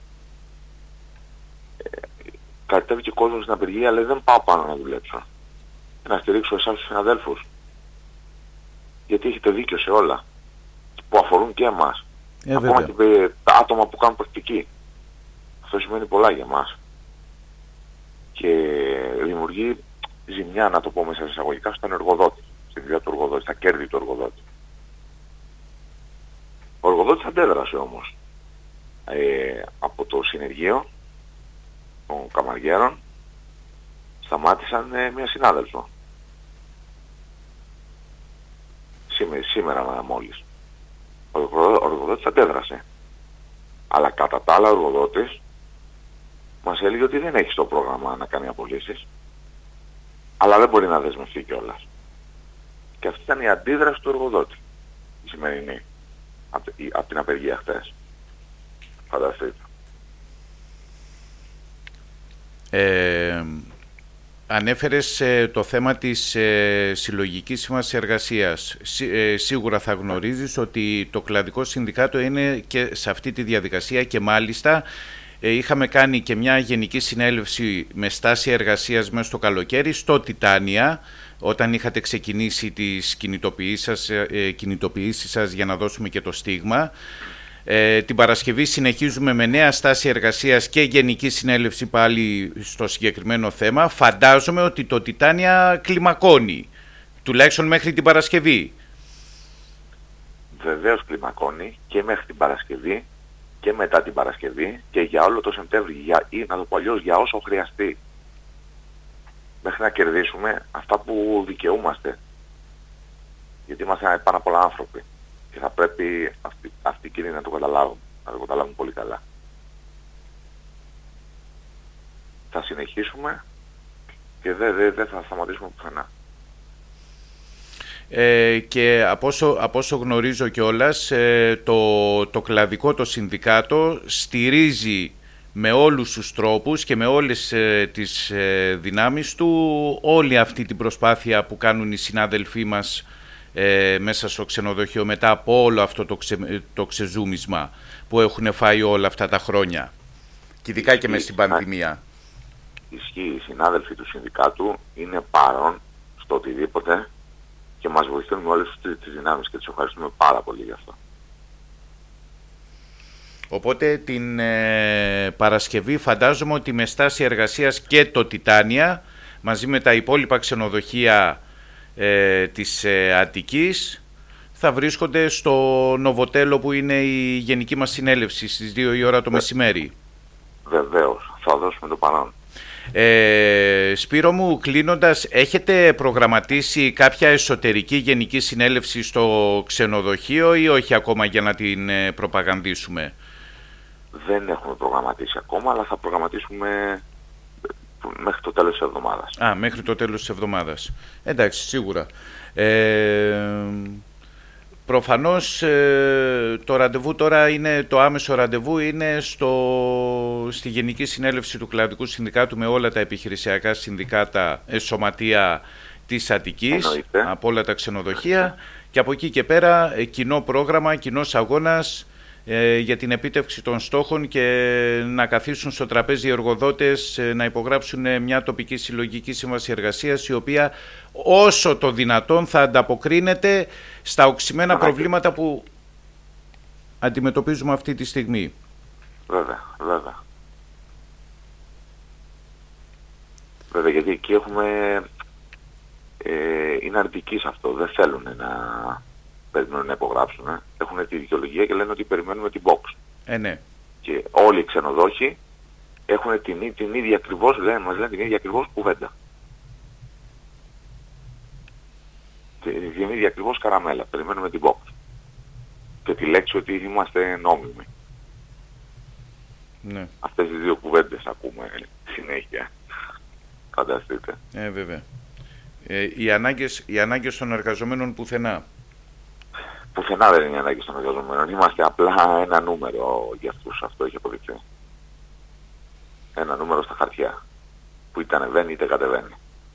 Κατέβηκε κόσμος στην απεργία, αλλά δεν πάω πάνω να δουλέψω. Να στηρίξω εσάς τους συναδέλφους. Γιατί έχετε δίκιο σε όλα που αφορούν και εμάς. Ακόμα και τα άτομα που κάνουν πρακτική. αυτό σημαίνει πολλά για μας. Και δημιουργεί ζημιά, να το πω μέσα εισαγωγικά, στον εργοδότη, στην δουλειά του εργοδότη, στα κέρδη του εργοδότη. Ο εργοδότης αντέδρασε όμως από το συνεργείο των καμαριέρων, σταμάτησαν μια συνάδελφο. Σήμερα μόλις. Ο εργοδότης αντέδρασε. Αλλά κατά τα άλλα ο εργοδότης μας έλεγε ότι δεν έχει στο πρόγραμμα να κάνει απολύσεις, αλλά δεν μπορεί να δεσμευτεί κιόλας. Και αυτή ήταν η αντίδραση του εργοδότη, η σημερινή, από την απεργία χτες. Φανταστείτε. Ανέφερες το θέμα της συλλογικής σύμβασης εργασίας. Σίγουρα θα γνωρίζεις ότι το κλαδικό συνδικάτο είναι και σε αυτή τη διαδικασία και μάλιστα είχαμε κάνει και μια γενική συνέλευση με στάση εργασίας μέσα στο καλοκαίρι στο Τιτάνια, όταν είχατε ξεκινήσει τις κινητοποιήσεις σας για να δώσουμε και το στίγμα. Την Παρασκευή συνεχίζουμε με νέα στάση εργασίας και γενική συνέλευση πάλι στο συγκεκριμένο θέμα. Φαντάζομαι ότι το Τιτάνια κλιμακώνει, τουλάχιστον μέχρι την Παρασκευή. Βεβαίως κλιμακώνει και μέχρι την Παρασκευή και μετά την Παρασκευή και για όλο το Σεπτέμβρη, ή να το πω αλλιώς, για όσο χρειαστεί. Μέχρι να κερδίσουμε αυτά που δικαιούμαστε. Γιατί είμαστε πάνω απ' όλα άνθρωποι. Και θα πρέπει αυτοί οι κύριοι να το καταλάβουν πολύ καλά. Θα συνεχίσουμε και δεν θα σταματήσουμε πουθενά. Και από όσο γνωρίζω κιόλας, το κλαδικό το συνδικάτο στηρίζει με όλους τους τρόπους και με όλες τις δυνάμεις του όλη αυτή την προσπάθεια που κάνουν οι συνάδελφοί μας μέσα στο ξενοδοχείο μετά από όλο αυτό το ξεζούμισμα που έχουν φάει όλα αυτά τα χρόνια και ειδικά και μέσα στην πανδημία. Ισχύει, οι συνάδελφοι του συνδικάτου είναι παρόν στο οτιδήποτε και μας βοηθούν με όλες τις δυνάμεις και τους ευχαριστούμε πάρα πολύ γι' αυτό. Οπότε την Παρασκευή φαντάζομαι ότι με στάση εργασίας και το Τιτάνια μαζί με τα υπόλοιπα ξενοδοχεία της Αττικής θα βρίσκονται στο Νοβοτέλο που είναι η γενική μας συνέλευση στις 2 η ώρα το μεσημέρι. Βεβαίως, θα δώσουμε το παρόν. Σπύρο μου, κλείνοντας, έχετε προγραμματίσει κάποια εσωτερική γενική συνέλευση στο ξενοδοχείο ή όχι ακόμα για να την προπαγανδίσουμε? Δεν έχουμε προγραμματίσει ακόμα, αλλά θα προγραμματίσουμε μέχρι το τέλος της εβδομάδας. Μέχρι το τέλος της εβδομάδας. Εντάξει, σίγουρα. Προφανώς το ραντεβού τώρα είναι, το άμεσο ραντεβού είναι στη Γενική Συνέλευση του Κλαδικού Συνδικάτου με όλα τα επιχειρησιακά συνδικάτα σωματεία της Αττικής. Εννοείται. Από όλα τα ξενοδοχεία και από εκεί και πέρα κοινό πρόγραμμα, κοινός αγώνας για την επίτευξη των στόχων και να καθίσουν στο τραπέζι οι εργοδότες να υπογράψουν μια τοπική συλλογική σύμβαση εργασίας η οποία όσο το δυνατόν θα ανταποκρίνεται στα οξυμένα προβλήματα που αντιμετωπίζουμε αυτή τη στιγμή. Βέβαια. Βέβαια, γιατί εκεί είναι αρνητικοί σε αυτό, δεν θέλουν να περιμένουν να υπογράψουν. Έχουν τη δικαιολογία και λένε ότι περιμένουμε την box. Ναι. Και όλοι οι ξενοδόχοι έχουν την ίδια ακριβώς, μας λένε την ίδια ακριβώς κουβέντα. Την ίδια ακριβώς καραμέλα. Περιμένουμε την box. Και τη λέξη ότι είμαστε νόμιμοι. Ναι. Αυτές τις δύο κουβέντες ακούμε συνέχεια. Φανταστείτε. Βέβαια. Οι ανάγκες των εργαζομένων πουθενά. Πουθενά δεν είναι ανάγκη των εργαζομένων. Είμαστε απλά ένα νούμερο για αυτούς. Αυτό έχει αποδειχθεί. Ένα νούμερο στα χαρτιά. Που είτε ανεβαίνει είτε κατεβαίνει.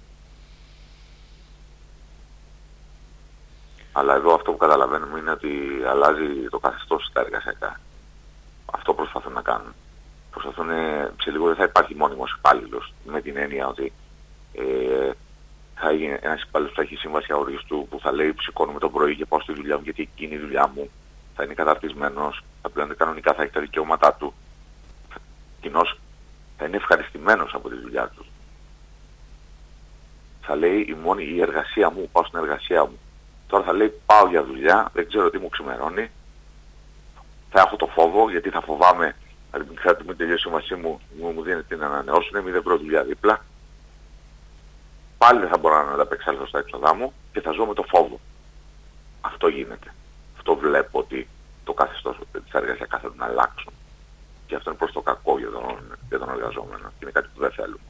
Αλλά εδώ αυτό που καταλαβαίνουμε είναι ότι αλλάζει το καθεστώς στα εργασιακά. Αυτό προσπαθούν να κάνουν. Προσπαθούν, σε λίγο δεν θα υπάρχει μόνιμος υπάλληλος. Με την έννοια ότι ένας υπάλληλος θα έχει σύμβαση αορίστου που θα λέει σηκώνομαι το πρωί και πάω στη δουλειά μου γιατί εκείνη η δουλειά μου, θα είναι καταρτισμένος, θα πλέον κανονικά θα έχει τα δικαιώματά του. κοινός θα είναι ευχαριστημένος από τη δουλειά του. Θα λέει η εργασία μου, πάω στην εργασία μου. Τώρα θα λέει πάω για δουλειά, δεν ξέρω τι μου ξημερώνει. Θα έχω το φόβο, γιατί θα φοβάμαι να μην τελειώσει η σύμβασή μου, μου δίνει την ανανεώσουν, μην δεν βρω δουλειά δίπλα. Πάλι δεν θα μπορώ να ανταπεξέλθω στα έξοδά μου και θα ζω με το φόβο. Αυτό γίνεται. Αυτό βλέπω ότι το καθεστώς της εργασιακά θα τον αλλάξουν. Και αυτό είναι προς το κακό για τον εργαζόμενο. Και είναι κάτι που δεν θέλουμε.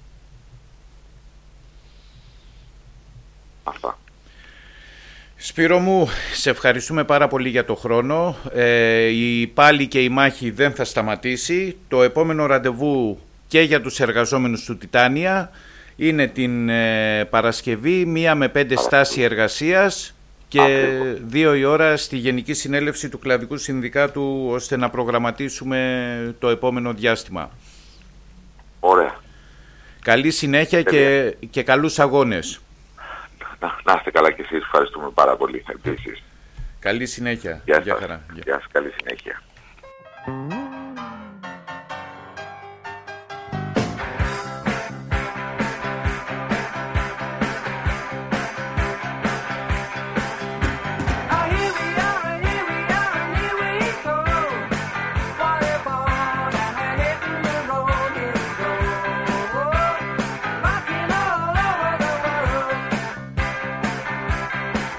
Αυτά. Σπύρο μου, σε ευχαριστούμε πάρα πολύ για το χρόνο. Πάλι και η μάχη δεν θα σταματήσει. Το επόμενο ραντεβού και για τους εργαζόμενους του Τιτάνια είναι την Παρασκευή, 1 με 5 στάση εργασίας και 2 η ώρα στη Γενική Συνέλευση του Κλαδικού Συνδικάτου, ώστε να προγραμματίσουμε το επόμενο διάστημα. Ωραία. Καλή συνέχεια και καλούς αγώνες. Να είστε καλά κι εσείς, ευχαριστούμε πάρα πολύ επίσης. Καλή συνέχεια. Γεια σας, καλή συνέχεια.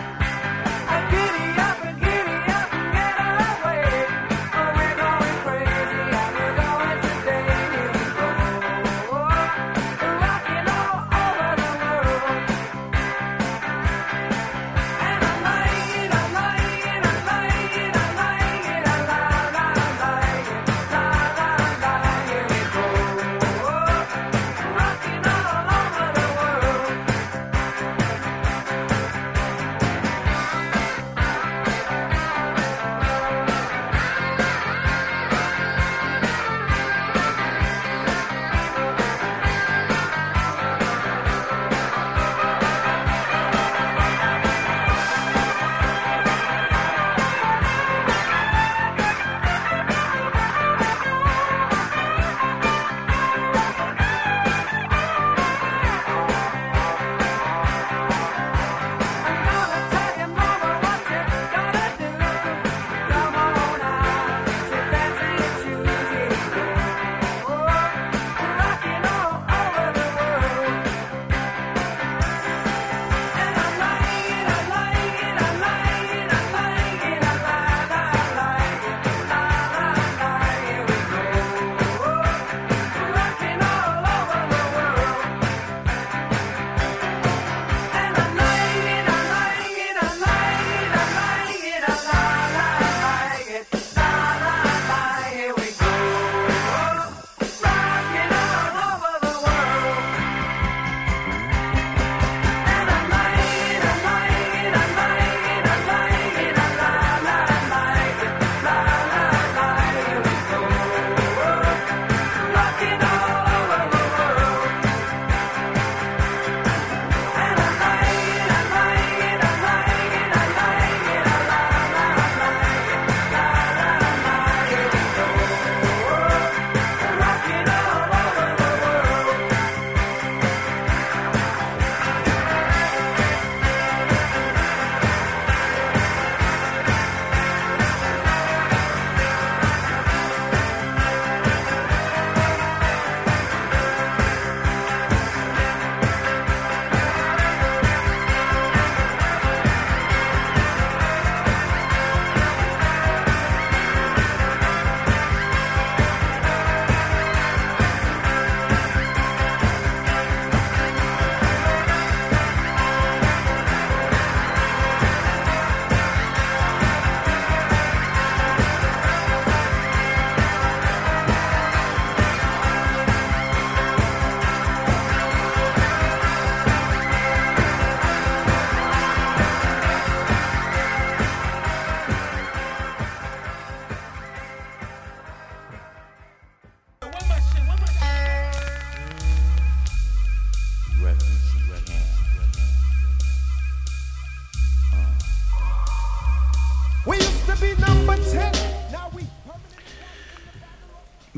Giddy up and get away. Oh, we're going crazy.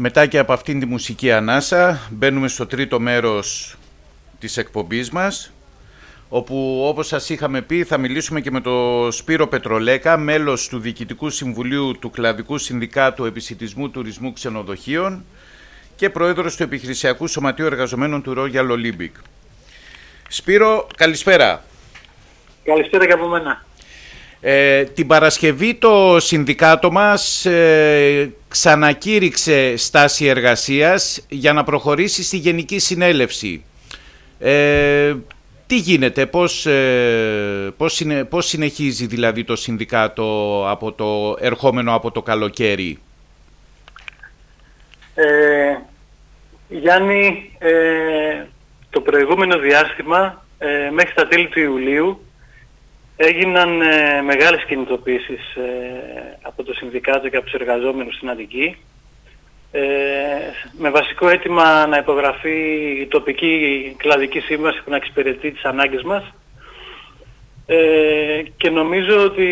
μετά και από αυτήν τη μουσική ανάσα μπαίνουμε στο τρίτο μέρος της εκπομπής μας, όπου όπως σας είχαμε πει θα μιλήσουμε και με τον Σπύρο Πετρολέκα, μέλος του Διοικητικού Συμβουλίου του Κλαδικού Συνδικάτου Επισιτισμού Τουρισμού Ξενοδοχείων και πρόεδρος του Επιχειρησιακού Σωματείου Εργαζομένων του Royal Olympic. Σπύρο, καλησπέρα. Καλησπέρα και από μένα. Την Παρασκευή το συνδικάτο μας ξανακήρυξε στάση εργασίας για να προχωρήσει στη Γενική Συνέλευση. Τι γίνεται, πώς συνεχίζει δηλαδή το συνδικάτο ερχόμενο από το καλοκαίρι? Γιάννη, το προηγούμενο διάστημα μέχρι τα τέλη του Ιουλίου έγιναν μεγάλες κινητοποίησεις από το συνδικάτο και από τους εργαζόμενους στην Αττική, με βασικό αίτημα να υπογραφεί η τοπική κλαδική σύμβαση που να εξυπηρετεί τις ανάγκες μας, και νομίζω ότι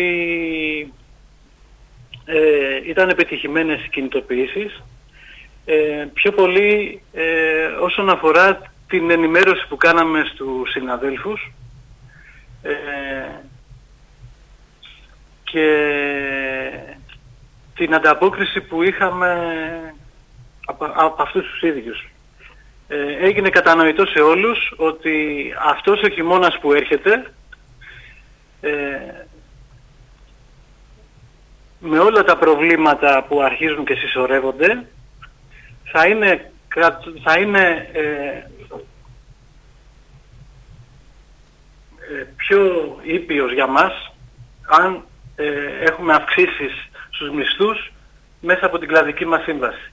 ήταν επιτυχημένες οι κινητοποιήσεις, πιο πολύ όσον αφορά την ενημέρωση που κάναμε στους συναδέλφους και την ανταπόκριση που είχαμε από αυτούς τους ίδιους. Έγινε κατανοητό σε όλους ότι αυτός ο χειμώνας που έρχεται, με όλα τα προβλήματα που αρχίζουν και συσσωρεύονται, θα είναι πιο ήπιος για μας αν έχουμε αυξήσεις στους μισθούς μέσα από την κλαδική μας σύμβαση.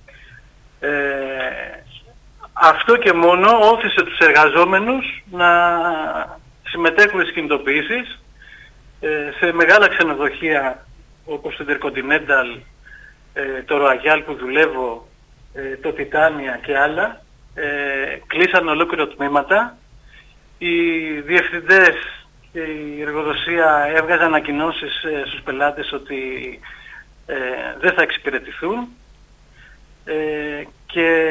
Αυτό και μόνο όθησε τους εργαζόμενους να συμμετέχουν στις κινητοποιήσεις σε μεγάλα ξενοδοχεία όπως το Intercontinental, το Royal που δουλεύω, το Titania και άλλα. Κλείσαν ολόκληρο τμήματα. Οι διευθυντές και η εργοδοσία έβγαζαν ανακοινώσεις στους πελάτες ότι δεν θα εξυπηρετηθούν, και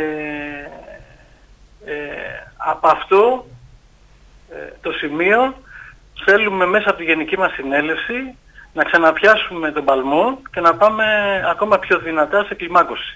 από αυτό το σημείο θέλουμε μέσα από τη Γενική μας Συνέλευση να ξαναπιάσουμε τον παλμό και να πάμε ακόμα πιο δυνατά σε κλιμάκωση.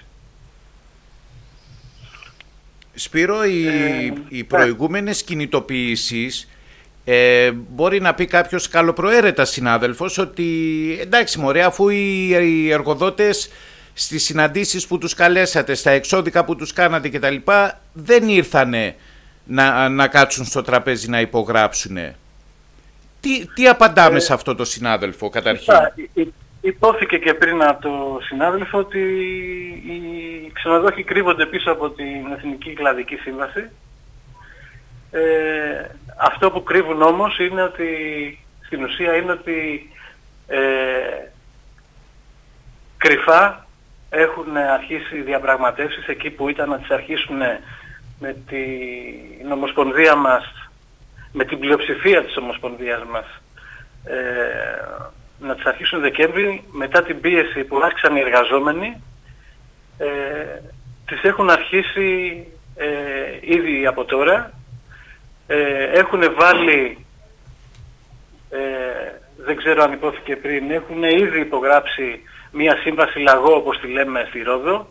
Σπύρο, οι προηγούμενες κινητοποιήσεις, μπορεί να πει κάποιος καλοπροαίρετα συνάδελφος ότι εντάξει μωρέ, αφού οι εργοδότες στις συναντήσεις που τους καλέσατε, στα εξώδικα που τους κάνατε κτλ, δεν ήρθανε να κάτσουν στο τραπέζι να υπογράψουνε. Τι απαντάμε σε αυτό το συνάδελφο καταρχήν? Υπόθηκε και πριν από το συνάδελφο ότι οι ξενοδόχοι κρύβονται πίσω από την Εθνική Κλαδική Σύμβαση. Αυτό που κρύβουν όμως είναι ότι, στην ουσία είναι ότι κρυφά έχουν αρχίσει διαπραγματεύσεις εκεί που ήταν να τις αρχίσουν με την Ομοσπονδία μας, με την πλειοψηφία της Ομοσπονδίας μας, να τις αρχίσουν Δεκέμβρη, μετά την πίεση που άσκησαν οι εργαζόμενοι. Τις έχουν αρχίσει ήδη από τώρα. Έχουν βάλει, δεν ξέρω αν υπόθηκε πριν, έχουν ήδη υπογράψει μία σύμβαση λαγό, όπως τη λέμε, στη Ρόδο,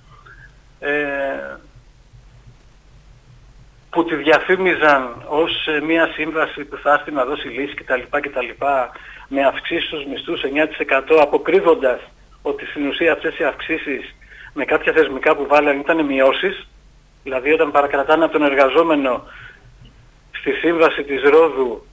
που τη διαφήμιζαν ως μία σύμβαση που θα έρθει να δώσει λύση κτλ. Με αυξήσεις στους μισθούς 9%, αποκρύβοντας ότι στην ουσία αυτές οι αυξήσεις με κάποια θεσμικά που βάλαν ήταν μειώσεις. Δηλαδή όταν παρακρατάνε από τον εργαζόμενο στη σύμβαση της Ρόδου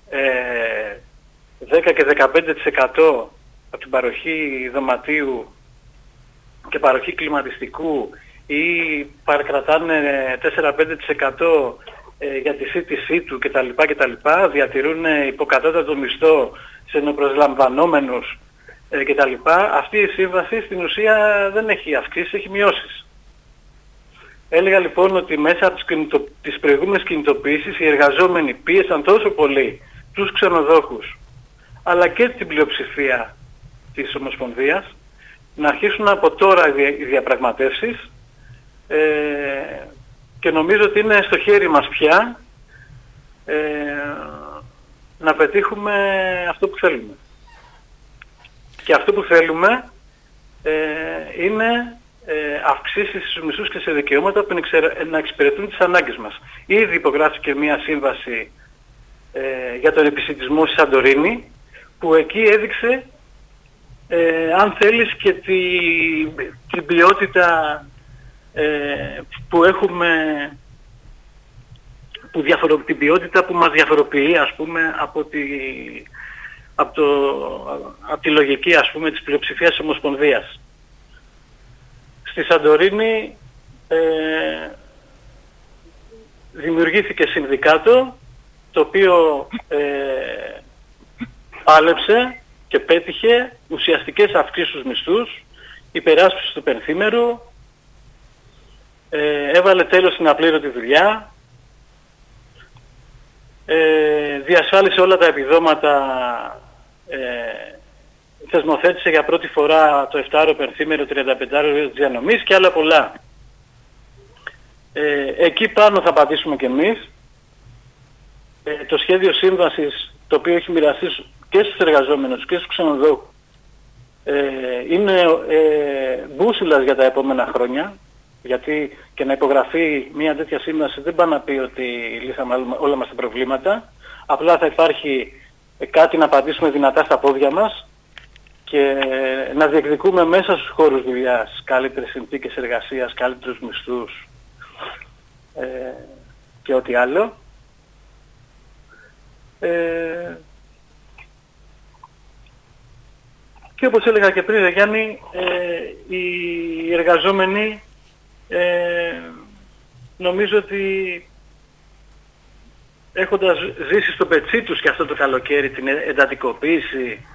10 και 15% από την παροχή δωματίου και παροχή κλιματιστικού, ή παρακρατάνε 4-5% για τη σύντησή του κτλ. Διατηρούν υποκατώτατο μισθό σε νοπροσλαμβανόμενους κτλ. Αυτή η σύμβαση στην ουσία δεν έχει αυξήσει, έχει μειώσεις. Έλεγα λοιπόν ότι μέσα από τις προηγούμενες κινητοποιήσεις οι εργαζόμενοι πίεσαν τόσο πολύ τους ξενοδόχους αλλά και την πλειοψηφία της Ομοσπονδίας να αρχίσουν από τώρα οι διαπραγματεύσεις και νομίζω ότι είναι στο χέρι μας πια να πετύχουμε αυτό που θέλουμε. Και αυτό που θέλουμε είναι αυξήσεις στους μισθούς και σε δικαιώματα που να εξυπηρετούν τις ανάγκες μας. Ήδη υπογράφηκε μια σύμβαση για τον επισιτισμό στη Σαντορίνη, που εκεί έδειξε, αν θέλεις, και την ποιότητα που έχουμε, την ποιότητα που μας διαφοροποιεί, ας πούμε, από τη λογική, ας πούμε, της πλειοψηφίας της Ομοσπονδίας. Στη Σαντορίνη δημιουργήθηκε συνδικάτο, το οποίο πάλεψε και πέτυχε ουσιαστικές αυξήσεις στους μισθούς, υπεράσπιση του πενθήμερου, έβαλε τέλος στην απλήρωτη δουλειά, διασφάλισε όλα τα επιδόματα, θεσμοθέτησε για πρώτη φορά το 7ωρο πενθήμερο, 35ωρο της διανομής και άλλα πολλά. Εκεί πάνω θα πατήσουμε κι εμείς. Το σχέδιο σύμβασης, το οποίο έχει μοιραστεί και στους εργαζόμενους και στους ξενοδόχους, είναι μπούσουλας για τα επόμενα χρόνια, γιατί και να υπογραφεί μια τέτοια σύμβαση δεν πάει να πει ότι λύσαμε όλα μας τα προβλήματα, απλά θα υπάρχει κάτι να πατήσουμε δυνατά στα πόδια μας και να διεκδικούμε μέσα στους χώρους δουλειάς καλύτερες συνθήκες εργασίας, καλύτερους μισθούς και ό,τι άλλο. Και όπως έλεγα και πριν, Γιάννη, οι εργαζόμενοι νομίζω ότι έχοντας ζήσει στο πετσί τους και αυτό το καλοκαίρι την εντατικοποίηση,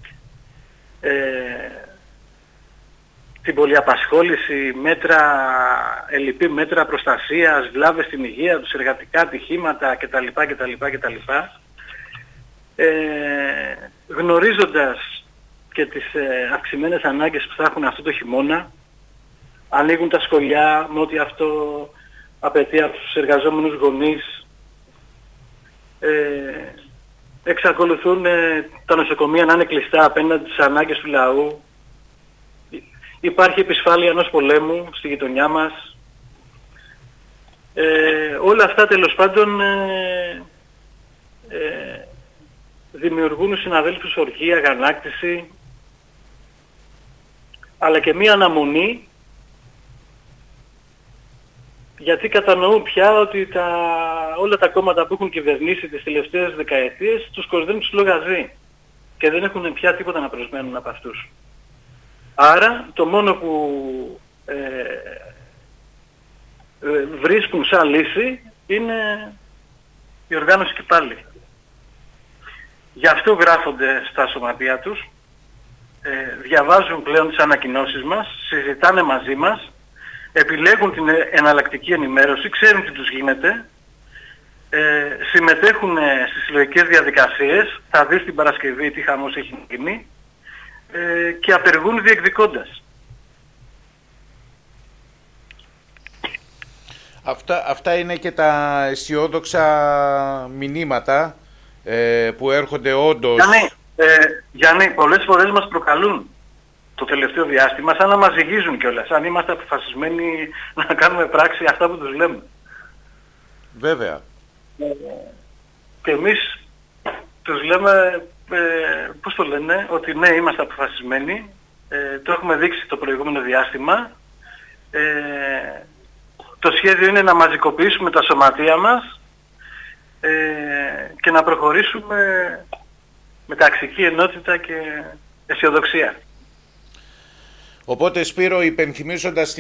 την πολυαπασχόληση, ελλειπή μέτρα προστασίας, βλάβες στην υγεία τους, εργατικά ατυχήματα κτλ. Γνωρίζοντας και τις αυξημένες ανάγκες που θα έχουν αυτό το χειμώνα, ανοίγουν τα σχολιά με ό,τι αυτό απαιτεί από τους εργαζόμενους γονείς, εξακολουθούν τα νοσοκομεία να είναι κλειστά απέναντι στις ανάγκες του λαού, υπάρχει επισφάλεια ενός πολέμου στη γειτονιά μας, όλα αυτά τέλος πάντων δημιουργούν στους συναδέλφους οργή, αγανάκτηση, αλλά και μία αναμονή, γιατί κατανοούν πια ότι όλα τα κόμματα που έχουν κυβερνήσει τις τελευταίες δεκαετίες τους κορδένουν τους λογαζί και δεν έχουν πια τίποτα να προσμένουν από αυτούς. Άρα το μόνο που βρίσκουν σαν λύση είναι η οργάνωση και πάλι. Γι' αυτό γράφονται στα σωματεία τους, διαβάζουν πλέον τις ανακοινώσεις μας, συζητάνε μαζί μας, επιλέγουν την εναλλακτική ενημέρωση, ξέρουν τι τους γίνεται, συμμετέχουν στις συλλογικές διαδικασίες, θα δεις την Παρασκευή τι χαμός έχει γίνει, και απεργούν διεκδικώντας. Αυτά είναι και τα αισιόδοξα μηνύματα που έρχονται όντως. Γιάννη, πολλές φορές μας προκαλούν το τελευταίο διάστημα, σαν να μας ζυγίζουν κιόλας, αν είμαστε αποφασισμένοι να κάνουμε πράξη αυτά που τους λέμε. Βέβαια. Και εμείς τους λέμε, πώς το λένε, ότι ναι, είμαστε αποφασισμένοι, το έχουμε δείξει το προηγούμενο διάστημα, το σχέδιο είναι να μαζικοποιήσουμε τα σωματεία μας και να προχωρήσουμε με ταξική ενότητα και αισιοδοξία. Οπότε, Σπύρο, υπενθυμίζοντας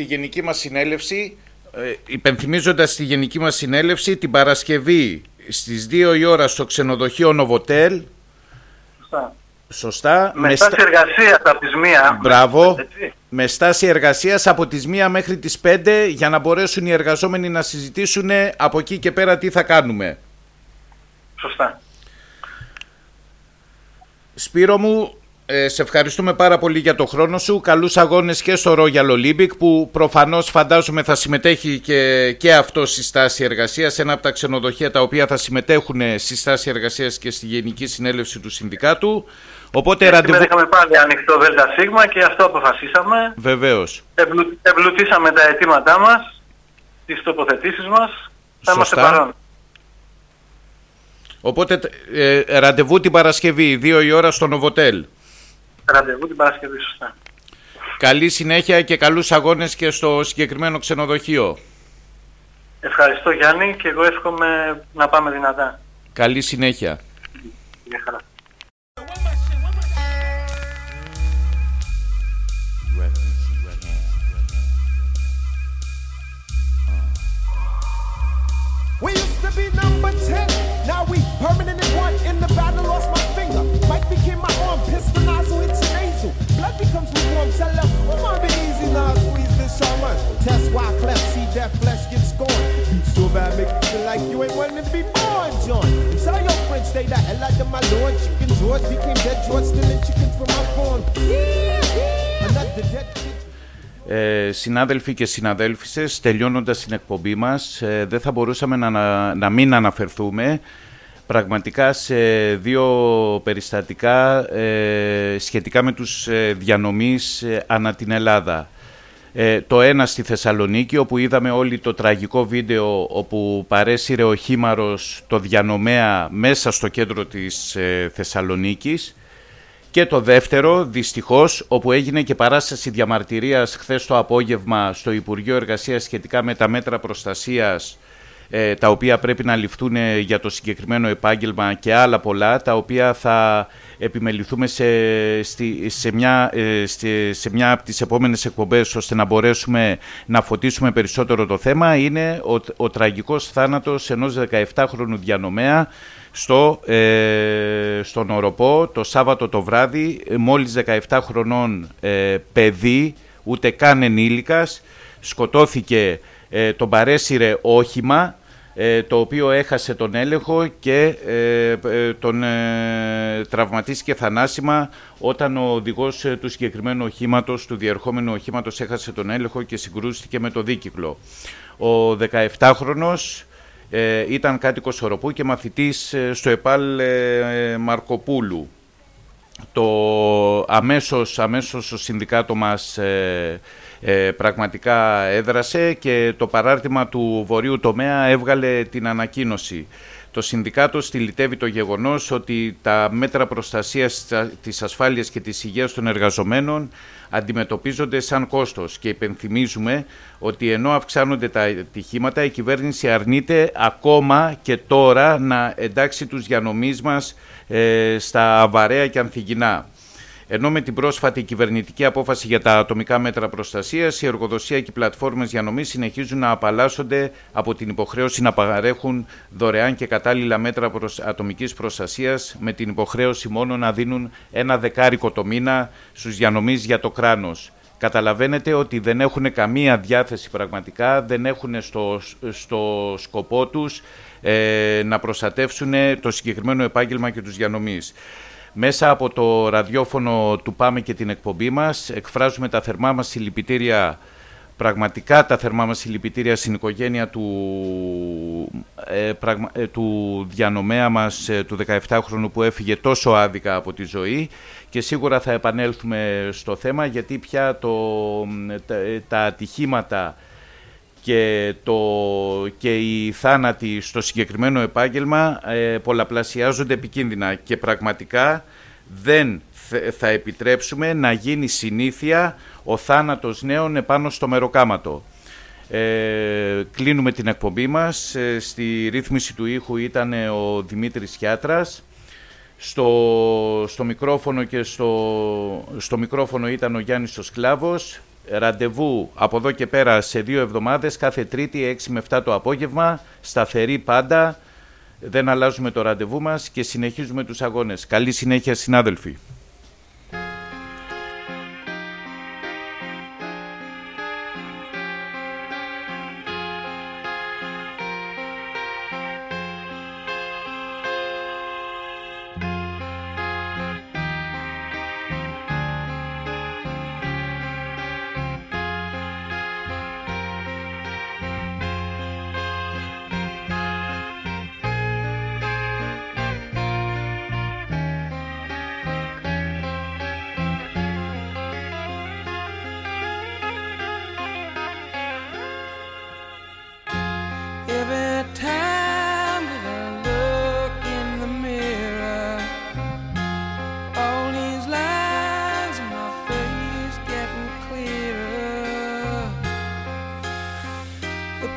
τη γενική μας συνέλευση την Παρασκευή στις 2 η ώρα στο ξενοδοχείο Νοβοτέλ. Σωστά. Με στάση εργασίας από τις 1. Μπράβο. Με στάση εργασίας από τις 1 μέχρι τις 5 για να μπορέσουν οι εργαζόμενοι να συζητήσουν από εκεί και πέρα τι θα κάνουμε. Σωστά. Σπύρο μου, Σε ευχαριστούμε πάρα πολύ για το χρόνο σου. Καλούς αγώνες και στο Royal Olympic, που προφανώς φαντάζομαι θα συμμετέχει και αυτό στη στάση εργασίας, ένα από τα ξενοδοχεία τα οποία θα συμμετέχουν στη στάση εργασίας και στη Γενική Συνέλευση του Συνδικάτου. Οπότε σήμερα είχαμε πάλι ανοιχτό ΔΣ και αυτό αποφασίσαμε. Βεβαίως. Εμπλουτίσαμε τα αιτήματά μας, τις τοποθετήσεις μας. Θα είμαστε παρόν. Οπότε ραντεβού την Παρασκευή, 2 η ώρα στο Novotel. Ραντεβού την Παρασκευή, σωστά. Καλή συνέχεια και καλούς αγώνες και στο συγκεκριμένο ξενοδοχείο. Ευχαριστώ Γιάννη και εγώ εύχομαι να πάμε δυνατά. Καλή συνέχεια. Γεια χαρά. We used to be number 10, now we permanent in one. In the battle, lost my finger. Mike became my arm, pistol nozzle, it's a nasal. Blood becomes lukewarm, tell them, oh, my be easy now, squeeze this shaman. Test why cleft, see that flesh get scorned. You so bad, make you feel like you ain't wanting to be born, John. Tell your friends, stay the hell out of my lord. Chicken George became dead George, stealing chicken from my phone. Another dead kid. Συνάδελφοι και συναδέλφισες, τελειώνοντας την εκπομπή μας, δεν θα μπορούσαμε να μην αναφερθούμε πραγματικά σε δύο περιστατικά σχετικά με τους διανομείς ανά την Ελλάδα. Το ένα στη Θεσσαλονίκη, όπου είδαμε όλοι το τραγικό βίντεο όπου παρέσυρε ο χήμαρος το διανομέα μέσα στο κέντρο της Θεσσαλονίκης. Και το δεύτερο, δυστυχώς, όπου έγινε και παράσταση διαμαρτυρίας χθες το απόγευμα στο Υπουργείο Εργασίας σχετικά με τα μέτρα προστασίας τα οποία πρέπει να ληφθούν για το συγκεκριμένο επάγγελμα και άλλα πολλά, τα οποία θα επιμεληθούμε σε μια από τις επόμενες εκπομπές, ώστε να μπορέσουμε να φωτίσουμε περισσότερο το θέμα. Είναι ο τραγικός θάνατος ενός 17χρονου διανομέα στον Οροπό το Σάββατο το βράδυ. Μόλις 17 χρονών παιδί, ούτε καν ενήλικας, σκοτώθηκε, τον παρέσυρε όχημα το οποίο έχασε τον έλεγχο και τον τραυματίστηκε θανάσιμα όταν ο οδηγός του συγκεκριμένου οχήματος, του διερχόμενου οχήματος, έχασε τον έλεγχο και συγκρούστηκε με το δίκυκλο. Ο 17χρονος ήταν κάτοικος Οροπού και μαθητής στο ΕΠΑΛ Μαρκοπούλου. Αμέσως το συνδικάτο μας πραγματικά έδρασε και το παράρτημα του βορείου τομέα έβγαλε την ανακοίνωση. Το συνδικάτο στυλιτεύει το γεγονός ότι τα μέτρα προστασίας της ασφάλειας και της υγείας των εργαζομένων αντιμετωπίζονται σαν κόστος και υπενθυμίζουμε ότι ενώ αυξάνονται τα ατυχήματα, η κυβέρνηση αρνείται ακόμα και τώρα να εντάξει τους διανομείς μας στα βαρέα και ανθυγινά. Ενώ με την πρόσφατη κυβερνητική απόφαση για τα ατομικά μέτρα προστασίας, η εργοδοσία και οι πλατφόρμες διανομής συνεχίζουν να απαλλάσσονται από την υποχρέωση να παρέχουν δωρεάν και κατάλληλα μέτρα ατομικής προστασίας, με την υποχρέωση μόνο να δίνουν ένα δεκάρικο το μήνα στους διανομείς για το κράνος. Καταλαβαίνετε ότι δεν έχουν καμία διάθεση πραγματικά, δεν έχουν στο σκοπό τους να προστατεύσουν το συγκεκριμένο επάγγελμα και τους διανομείς. Μέσα από το ραδιόφωνο του Πάμε και την εκπομπή μας εκφράζουμε τα θερμά μας συλληπιτήρια, πραγματικά τα θερμά μας συλληπιτήρια στην οικογένεια του διανομέα μας, του 17χρονου που έφυγε τόσο άδικα από τη ζωή, και σίγουρα θα επανέλθουμε στο θέμα, γιατί πια τα ατυχήματα και οι θάνατοι στο συγκεκριμένο επάγγελμα πολλαπλασιάζονται επικίνδυνα και πραγματικά δεν θα επιτρέψουμε να γίνει συνήθεια ο θάνατος νέων επάνω στο μεροκάματο. Κλείνουμε την εκπομπή μας. Στη ρύθμιση του ήχου ήταν ο Δημήτρης Χιάτρας. Στο μικρόφωνο και στο μικρόφωνο ήταν ο Γιάννης ο Σκλάβος. Ραντεβού από εδώ και πέρα σε 2 εβδομάδες, κάθε Τρίτη 6 με 7 το απόγευμα, σταθερή πάντα, δεν αλλάζουμε το ραντεβού μας και συνεχίζουμε τους αγώνες. Καλή συνέχεια συνάδελφοι.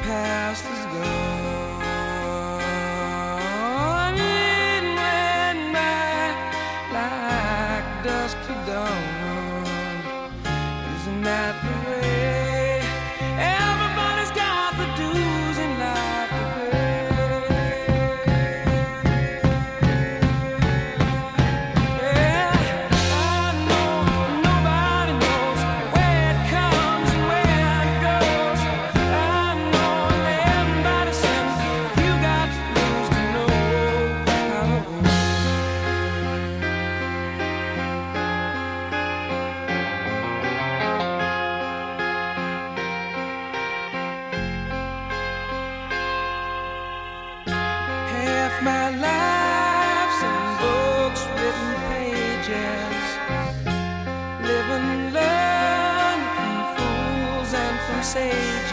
past is gone. It went by like dusk to dawn. Isn't that the way? Everybody's got the dues in life to pay. Yeah, I know nobody knows where it comes and where it goes. I know everybody says you got to lose to know how to win. Half my life's in books, written pages. Live and learn from fools and from sages.